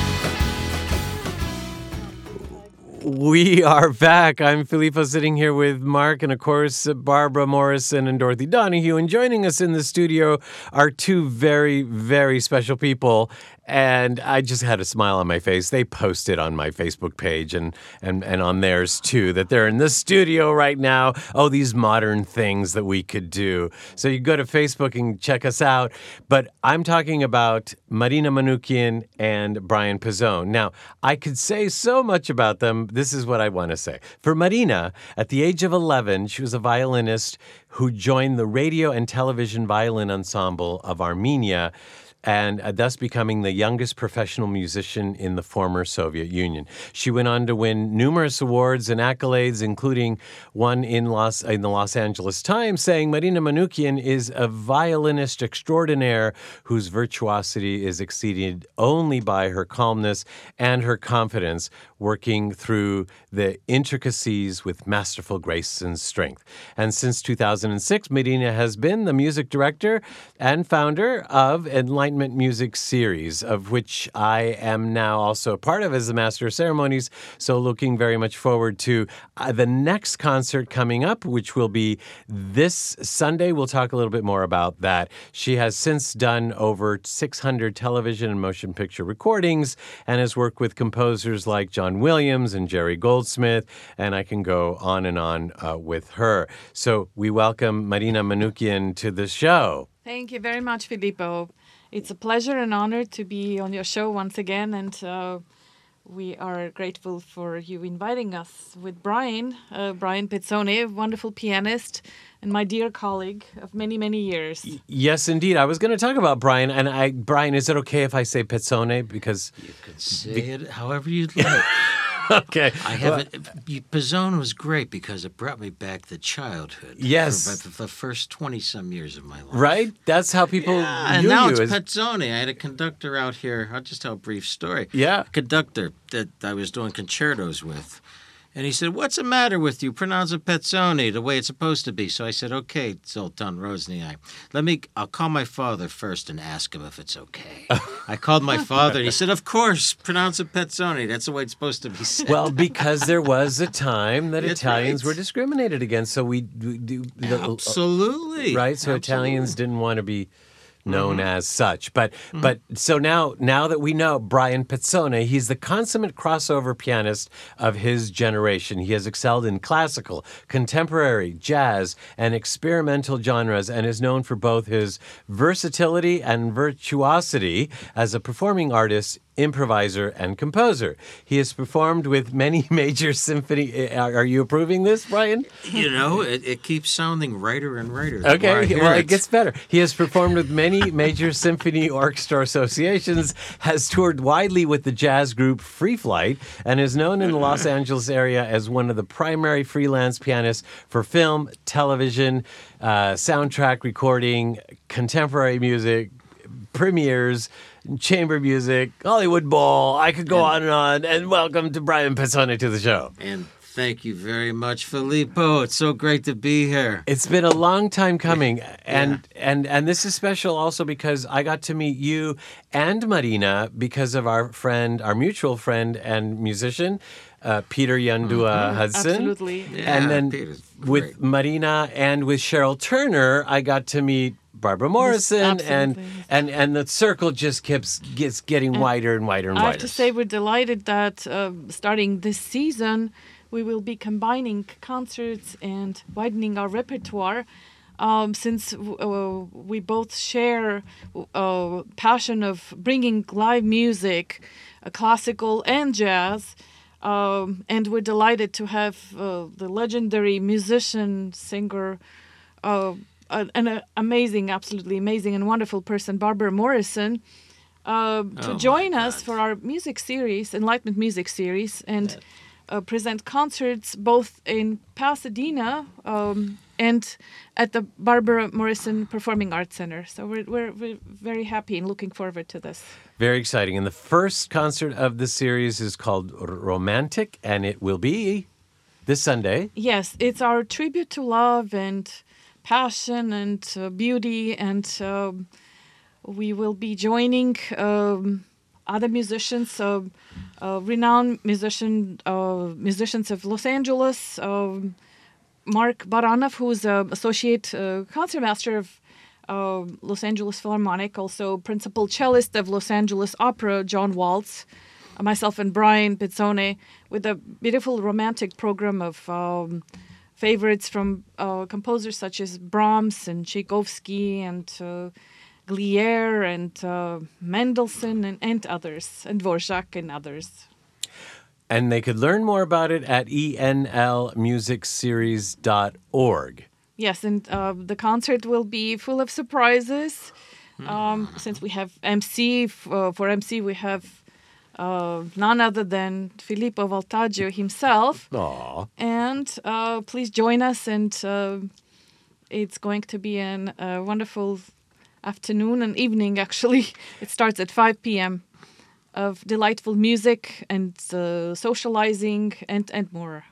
We are back. I'm Filippo sitting here with Mark and, of course, Barbara Morrison and Dorothy Donahue. And joining us in the studio are two very, very special people. And I just had a smile on my face. They posted on my Facebook page and, and, and on theirs, too, that they're in the studio right now. Oh, these modern things that we could do. So you go to Facebook and check us out. But I'm talking about Marina Manoukian and Brian Pizzone. Now, I could say so much about them. This is what I want to say. For Marina, at the age of eleven, she was a violinist who joined the radio and television violin ensemble of Armenia. and uh, thus becoming the youngest professional musician in the former Soviet Union. She went on to win numerous awards and accolades, including one in Los in the Los Angeles Times, saying Marina Manoukian is a violinist extraordinaire whose virtuosity is exceeded only by her calmness and her confidence, working through the intricacies with masterful grace and strength. And since two thousand six, Marina has been the music director and founder of Enlightenment Music Series, of which I am now also a part of as the Master of Ceremonies. So looking very much forward to uh, the next concert coming up, which will be this Sunday. We'll talk a little bit more about that. She has since done over six hundred television and motion picture recordings and has worked with composers like John Williams and Jerry Goldsmith, and I can go on and on uh, with her. So we welcome Marina Manoukian to the show. Thank you very much, Filippo. It's a pleasure and honor to be on your show once again, and uh, we are grateful for you inviting us with Brian, uh, Brian Pezzone, a wonderful pianist and my dear colleague of many, many years. Y- yes, indeed. I was going to talk about Brian, and I, Brian, is it okay if I say Pezzone? Because you can say be- it however you'd like. Okay. I have it. Pizzone was great because it brought me back to childhood. Yes. For about the first twenty-some years of my life. Right? That's how people yeah, knew and now you. it's as... Pezzone. I had a conductor out here. I'll just tell a brief story. Yeah. A conductor that I was doing concertos with. And he said, "What's the matter with you? Pronounce it Pezzone, the way it's supposed to be." So I said, "Okay, Zoltan Rosny, let me, I'll call my father first and ask him if it's okay." I called my father, and he said, "Of course, pronounce it Pezzone. That's the way it's supposed to be said." Well, because there was a time that That's Italians right. were discriminated against, so we do... do the, Absolutely. Right? So Absolutely. Italians didn't want to be known Mm-hmm. as such. But Mm-hmm. but so now now that we know Brian Pezzone, he's the consummate crossover pianist of his generation. He has excelled in classical, contemporary, jazz, and experimental genres, and is known for both his versatility and virtuosity as a performing artist, improviser, and composer. He has performed with many major symphony... Are, are you approving this, Brian? You know, it, it keeps sounding righter and righter. the more I Okay, hear well, it. it gets better. He has performed with many major symphony orchestra associations, has toured widely with the jazz group Free Flight, and is known in the Los Angeles area as one of the primary freelance pianists for film, television, uh, soundtrack recording, contemporary music, premieres, chamber music, Hollywood Bowl. I could go on and on. And welcome to Brian Pezzone to the show. And thank you very much, Filippo. It's so great to be here. It's been a long time coming, and and and this is special also because I got to meet you and Marina because of our friend, our mutual friend and musician, uh, Peter Yandua Hudson. Absolutely. Yeah, and then Peter's with great. Marina and with Cheryl Turner, I got to meet Barbara Morrison, and absolutely. and and the circle just keeps gets getting wider and wider and I wider. have to say we're delighted that uh, starting this season, we will be combining concerts and widening our repertoire. Um, since uh, we both share uh, passion of bringing live music, uh, classical and jazz, um, and we're delighted to have uh, the legendary musician, singer, uh, uh, an uh, amazing, absolutely amazing and wonderful person, Barbara Morrison, uh, to Oh, join my us God. for our music series, Enlightenment Music Series, and uh, present concerts both in Pasadena um, and at the Barbara Morrison Performing Arts Center. So we're, we're, we're very happy and looking forward to this. Very exciting. And the first concert of the series is called Romantic, and it will be this Sunday. Yes, it's our tribute to love and passion and uh, beauty, and um, we will be joining um, other musicians, uh, uh, renowned musician uh, musicians of Los Angeles. Um, Mark Baranov, who's an associate uh, concertmaster of uh, Los Angeles Philharmonic, also principal cellist of Los Angeles Opera, John Waltz, uh, myself and Brian Pezzone, with a beautiful romantic program of um, favorites from uh, composers such as Brahms and Tchaikovsky and uh, Glier and uh, Mendelssohn and, and others, and Dvorak and others. And they could learn more about it at E N L music series dot org. Yes, and uh, the concert will be full of surprises. Um, since we have M C, f- uh, for M C we have uh, none other than Filippo Voltaggio himself. Aw. And uh, please join us, and uh, it's going to be a uh, wonderful afternoon and evening, actually. It starts at five p.m. of delightful music and uh, socializing and, and more.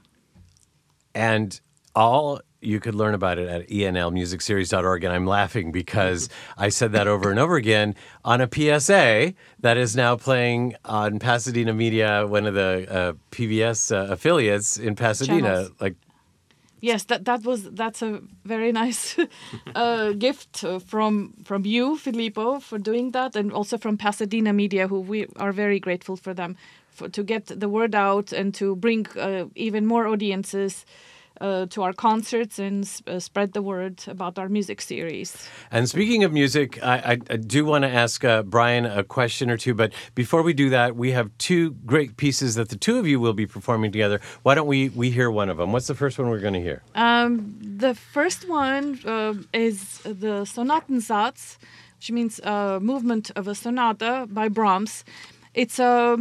And all you could learn about it at E N L music series dot org. And I'm laughing because I said that over and over again on a P S A that is now playing on Pasadena Media, one of the uh, P B S uh, affiliates in Pasadena. Channels. Like, Yes, that that was that's a very nice uh, gift uh, from from you, Filippo, for doing that, and also from Pasadena Media, who we are very grateful for them for to get the word out and to bring uh, even more audiences uh, to our concerts and uh, spread the word about our music series. and speaking of music, I, I, I do want to ask uh, Brian a question or two. But before we do that, we have two great pieces that the two of you will be performing together. Why don't we we hear one of them? What's the first one we're going to hear? Um, the first one uh, is the Sonatensatz, which means uh, movement of a sonata by Brahms. It's a,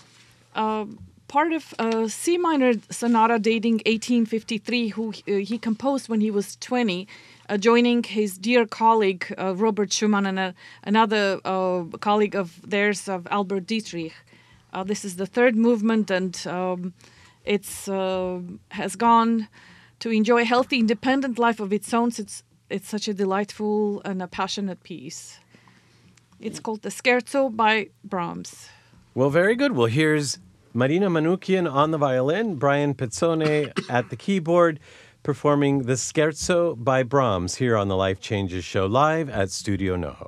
a part of a C minor sonata dating eighteen fifty-three, who uh, he composed when he was twenty, uh, joining his dear colleague uh, Robert Schumann and a, another uh, colleague of theirs, of Albert Dietrich. Uh, this is the third movement, and um, it's uh, has gone to enjoy a healthy, independent life of its own. It's it's such a delightful and a passionate piece. It's called the Scherzo by Brahms. Well, very good. Well, here's Marina Manoukian on the violin, Brian Pezzone at the keyboard, performing the Scherzo by Brahms here on the Life Changes Show live at Studio NoHo.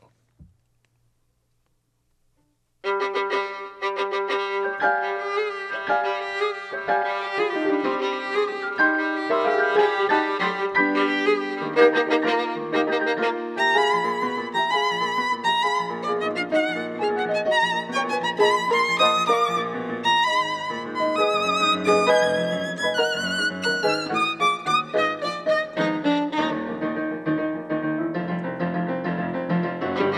Thank you.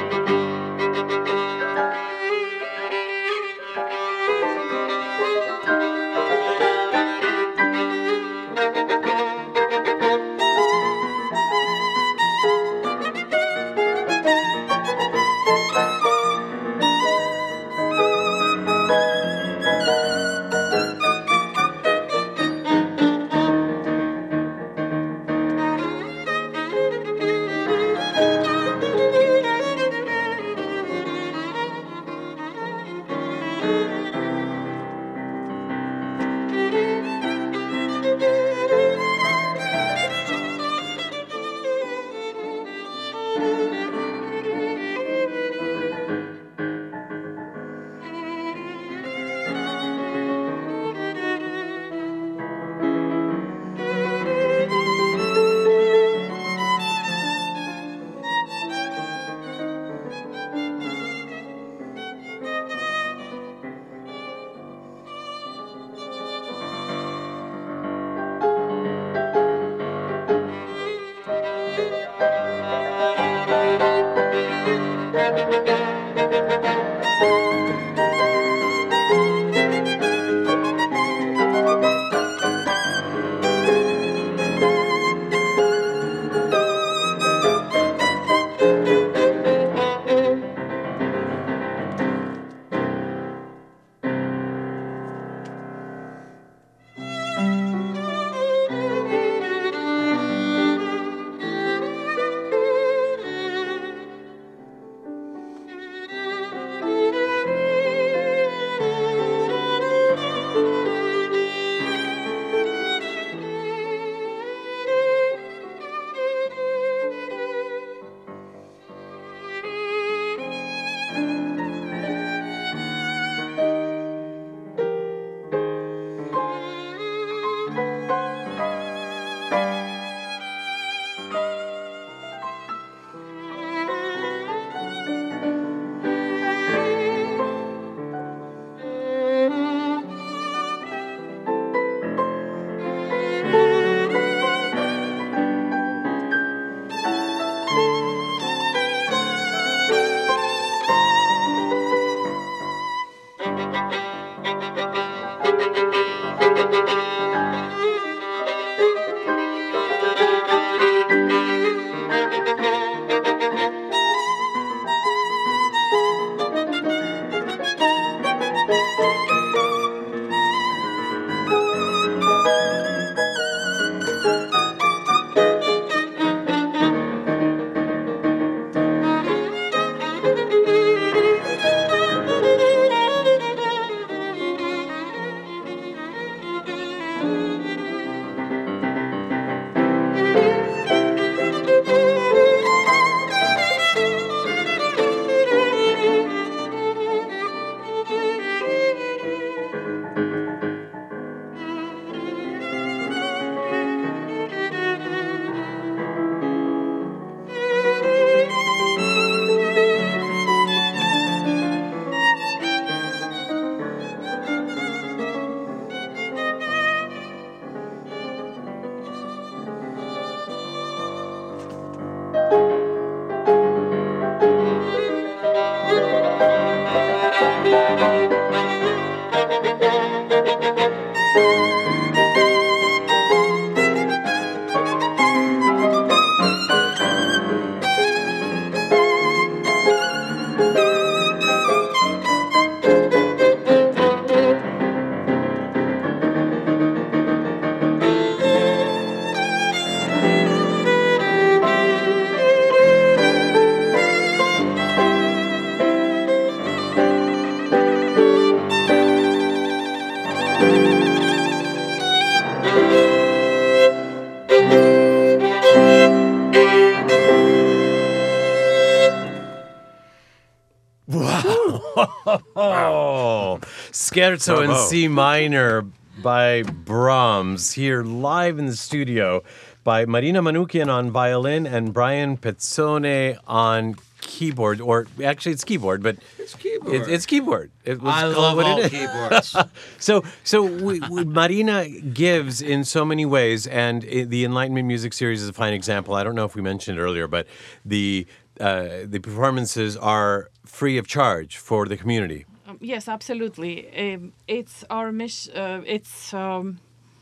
Oh, Scherzo in C minor by Brahms, here live in the studio by Marina Manoukian on violin and Brian Pezzone on keyboard, or actually it's keyboard, but It's keyboard. It, it's keyboard. It was I called love what all it is. keyboards. So, so we, we, Marina gives in so many ways, and i the Enlightenment Music Series is a fine example. I don't know if we mentioned it earlier, but the uh, the performances are free of charge for the community. Um, yes, absolutely. Um, it's our mission. Uh, it's um,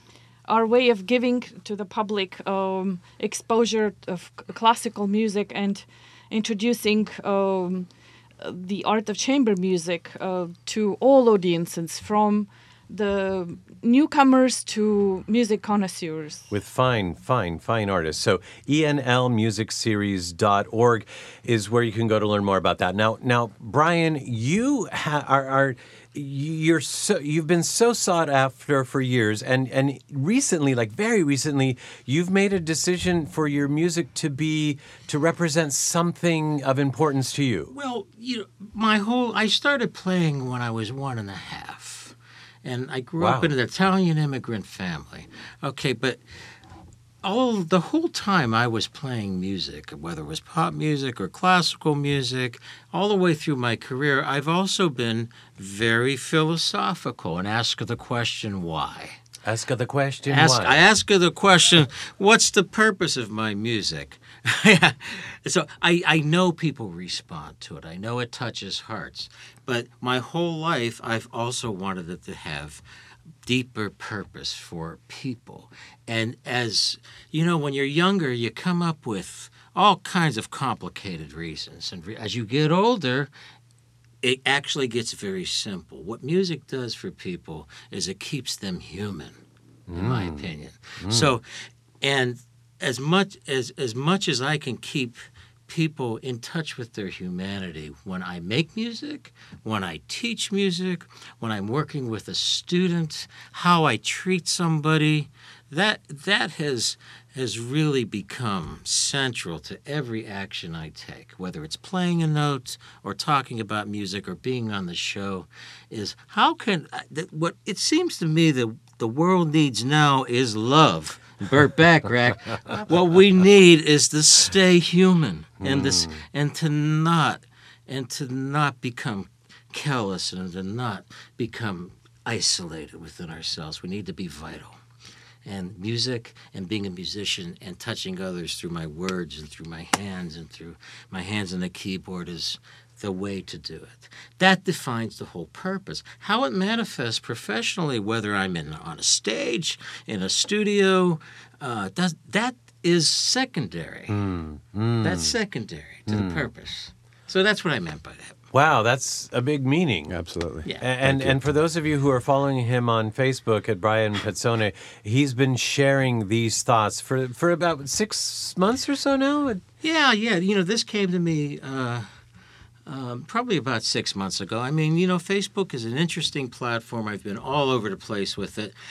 our way of giving to the public um, exposure of c- classical music and introducing um, the art of chamber music uh, to all audiences, from the newcomers to music connoisseurs. With fine, fine, fine artists. So E N L music series dot org is where you can go to learn more about that. Now, now, Brian, you ha- are, are you're so you've been so sought after for years, and and recently, like very recently, you've made a decision for your music to be to represent something of importance to you. Well, you know, my whole I started playing when I was one and a half, and I grew Wow. up in an Italian immigrant family. Okay, but all the whole time I was playing music, whether it was pop music or classical music, all the way through my career, I've also been very philosophical and ask the question why. Ask her the question Ask, why. I ask her the question, what's the purpose of my music? So I, I know people respond to it. I know it touches hearts. But my whole life, I've also wanted it to have deeper purpose for people. And as, you know, when you're younger, you come up with all kinds of complicated reasons. And re- as you get older, it actually gets very simple. What music does for people is it keeps them human, in my opinion. So, and as much as as much as I can keep people in touch with their humanity when I make music, when I teach music, when I'm working with a student, how I treat somebody, that that has has really become central to every action I take, whether it's playing a note or talking about music or being on the show, is how can, what it seems to me that the world needs now is love. Burt Bacharach, what we need is to stay human and this and to not and to not become callous and to not become isolated within ourselves. We need to be vital. And music and being a musician and touching others through my words and through my hands and through my hands on the keyboard is the way to do it. That defines the whole purpose. How it manifests professionally, whether I'm in on a stage, in a studio, uh, that, that is secondary. Mm, mm. That's secondary to the purpose. So that's what I meant by that. Wow, that's a big meaning. Absolutely. Yeah. A- And and for those of you who are following him on Facebook at Brian Pezzone, he's been sharing these thoughts for for about six months or so now. Yeah, yeah. You know, this came to me uh, um, probably about six months ago. I mean, you know, Facebook is an interesting platform. I've been all over the place with it.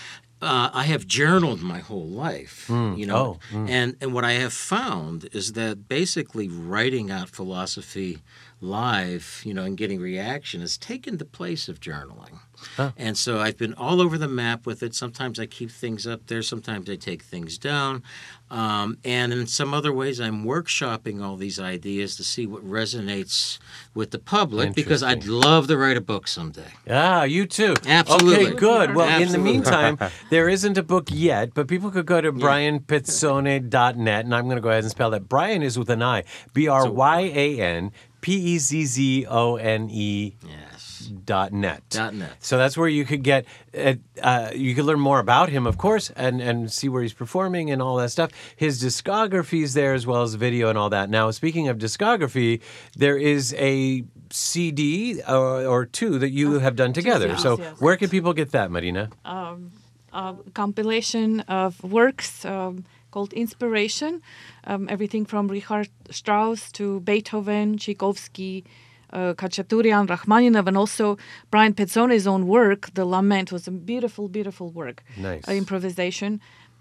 Uh, I have journaled my whole life, Mm. you know, Oh, mm. and and what I have found is that basically writing out philosophy live, you know, and getting reaction has taken the place of journaling. Huh. And so I've been all over the map with it. Sometimes I keep things up there, sometimes I take things down. Um, and in some other ways, I'm workshopping all these ideas to see what resonates with the public because I'd Interesting. love to write a book someday. Ah, you too. Absolutely. Okay, good. Well, in the Absolutely. meantime, there isn't a book yet, but people could go to brian pizzone dot net, and I'm going to go ahead and spell that. Brian is with an I. B R Y A N P E Z Z O N E Yes. dot net. Dot net. So that's where you could get, uh, uh, you could learn more about him, of course, and, and see where he's performing and all that stuff. His discography is there as well as video and all that. Now, speaking of discography, there is a C D or, or two that you have done together. yes, So yes. where can people get that, Marina? Um, a compilation of works um, called Inspiration, um, everything from Richard Strauss to Beethoven, Tchaikovsky, uh, Khachaturian, Rachmaninoff, and also Brian Petzone's own work, The Lament, was a beautiful, beautiful work. Nice. Uh, improvisation.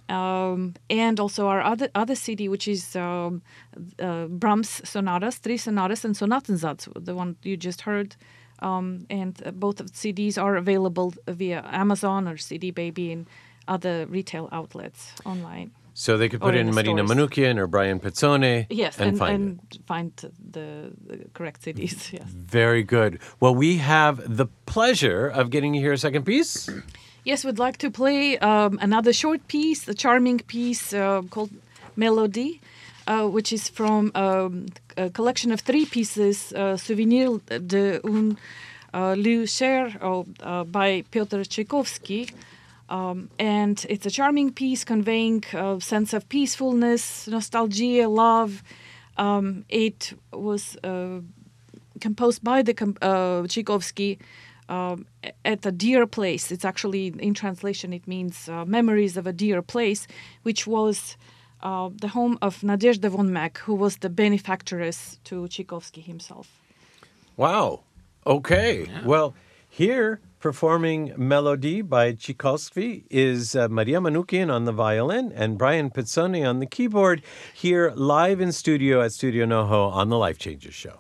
Um, and also our other other C D, which is um, uh, Brahms sonatas, three sonatas, and Sonatensatz, the one you just heard. Um, and uh, both of the C Ds are available via Amazon or C D Baby and other retail outlets online. So they could Or put in in the Marina stores. Manukian or Brian Pezzone Yes, and, and, find and it. find the, the correct C Ds. Yes. Very good. Well, we have the pleasure of getting to hear a second piece. Yes, we'd like to play um, another short piece, a charming piece uh, called Melody, uh, which is from um, a collection of three pieces, uh, Souvenir de un uh, lieu cher uh, uh, by Pyotr Tchaikovsky. Um, and it's a charming piece conveying a sense of peacefulness, nostalgia, love. Um, it was uh, composed by the com- uh, Tchaikovsky um, at a dear place. It's actually, in translation, it means uh, memories of a dear place, which was uh, the home of Nadezhda von Meck, who was the benefactress to Tchaikovsky himself. Wow. Okay. Well, here performing Melody by Tchaikovsky is uh, Maria Manukian on the violin and Brian Pezzone on the keyboard here live in studio at Studio NoHo on the Life Changes Show.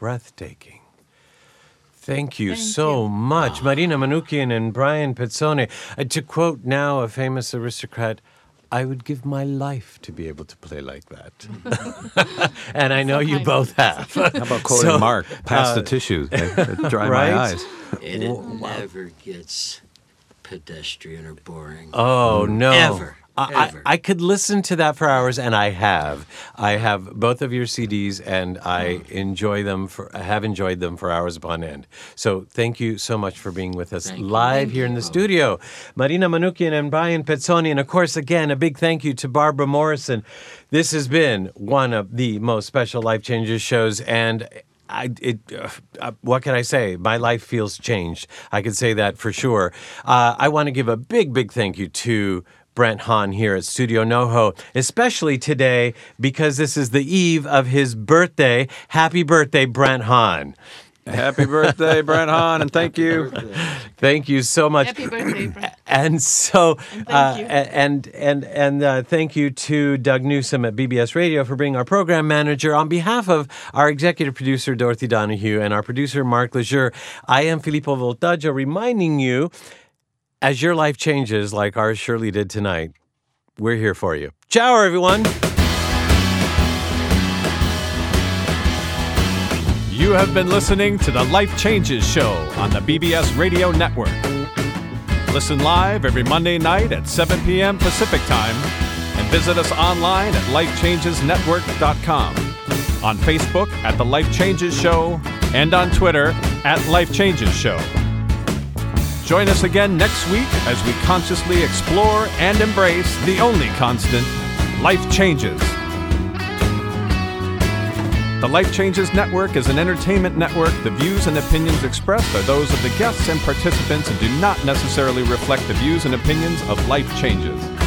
breathtaking. Thank you Thank so you. much, Marina Manoukian and Brian Pezzone. Uh, to quote now a famous aristocrat, I would give my life to be able to play like that. And I know you kind. both have. How about quoting So, Mark? Pass uh, the tissue. I- I dry right? my eyes. And it never gets pedestrian or boring. Oh, no. Ever. I, Ever. I, I could listen to that for hours, and I have. I have both of your C Ds, and I enjoy them. For I have enjoyed them for hours upon end. So thank you so much for being with us Thank you. live Thank here in you. the studio. Marina Manoukian and Brian Pezzone, and of course, again, a big thank you to Barbara Morrison. This has been one of the most special Life Changes shows, and I, it, uh, uh, what can I say? My life feels changed. I can say that for sure. Uh, I want to give a big, big thank you to Brent Hahn here at Studio NoHo, especially today because this is the eve of his birthday. Happy birthday, Brent Hahn. Happy birthday, Brent Hahn, and thank you. Thank you so much. Happy birthday, Brent. And so, And thank uh, you. and and and uh, thank you to Doug Newsom at B B S Radio for being our program manager. On behalf of our executive producer Dorothy Donahue and our producer Mark Lejeune, I am Filippo Voltaggio, reminding you, as your life changes like ours surely did tonight, we're here for you. Ciao, everyone. You have been listening to the Life Changes Show on the B B S Radio Network. Listen live every Monday night at seven p.m. Pacific Time and visit us online at life changes network dot com, on Facebook at The Life Changes Show, and on Twitter at Life Changes Show. Join us again next week as we consciously explore and embrace the only constant, life changes. The Life Changes Network is an entertainment network. The views and opinions expressed are those of the guests and participants and do not necessarily reflect the views and opinions of Life Changes.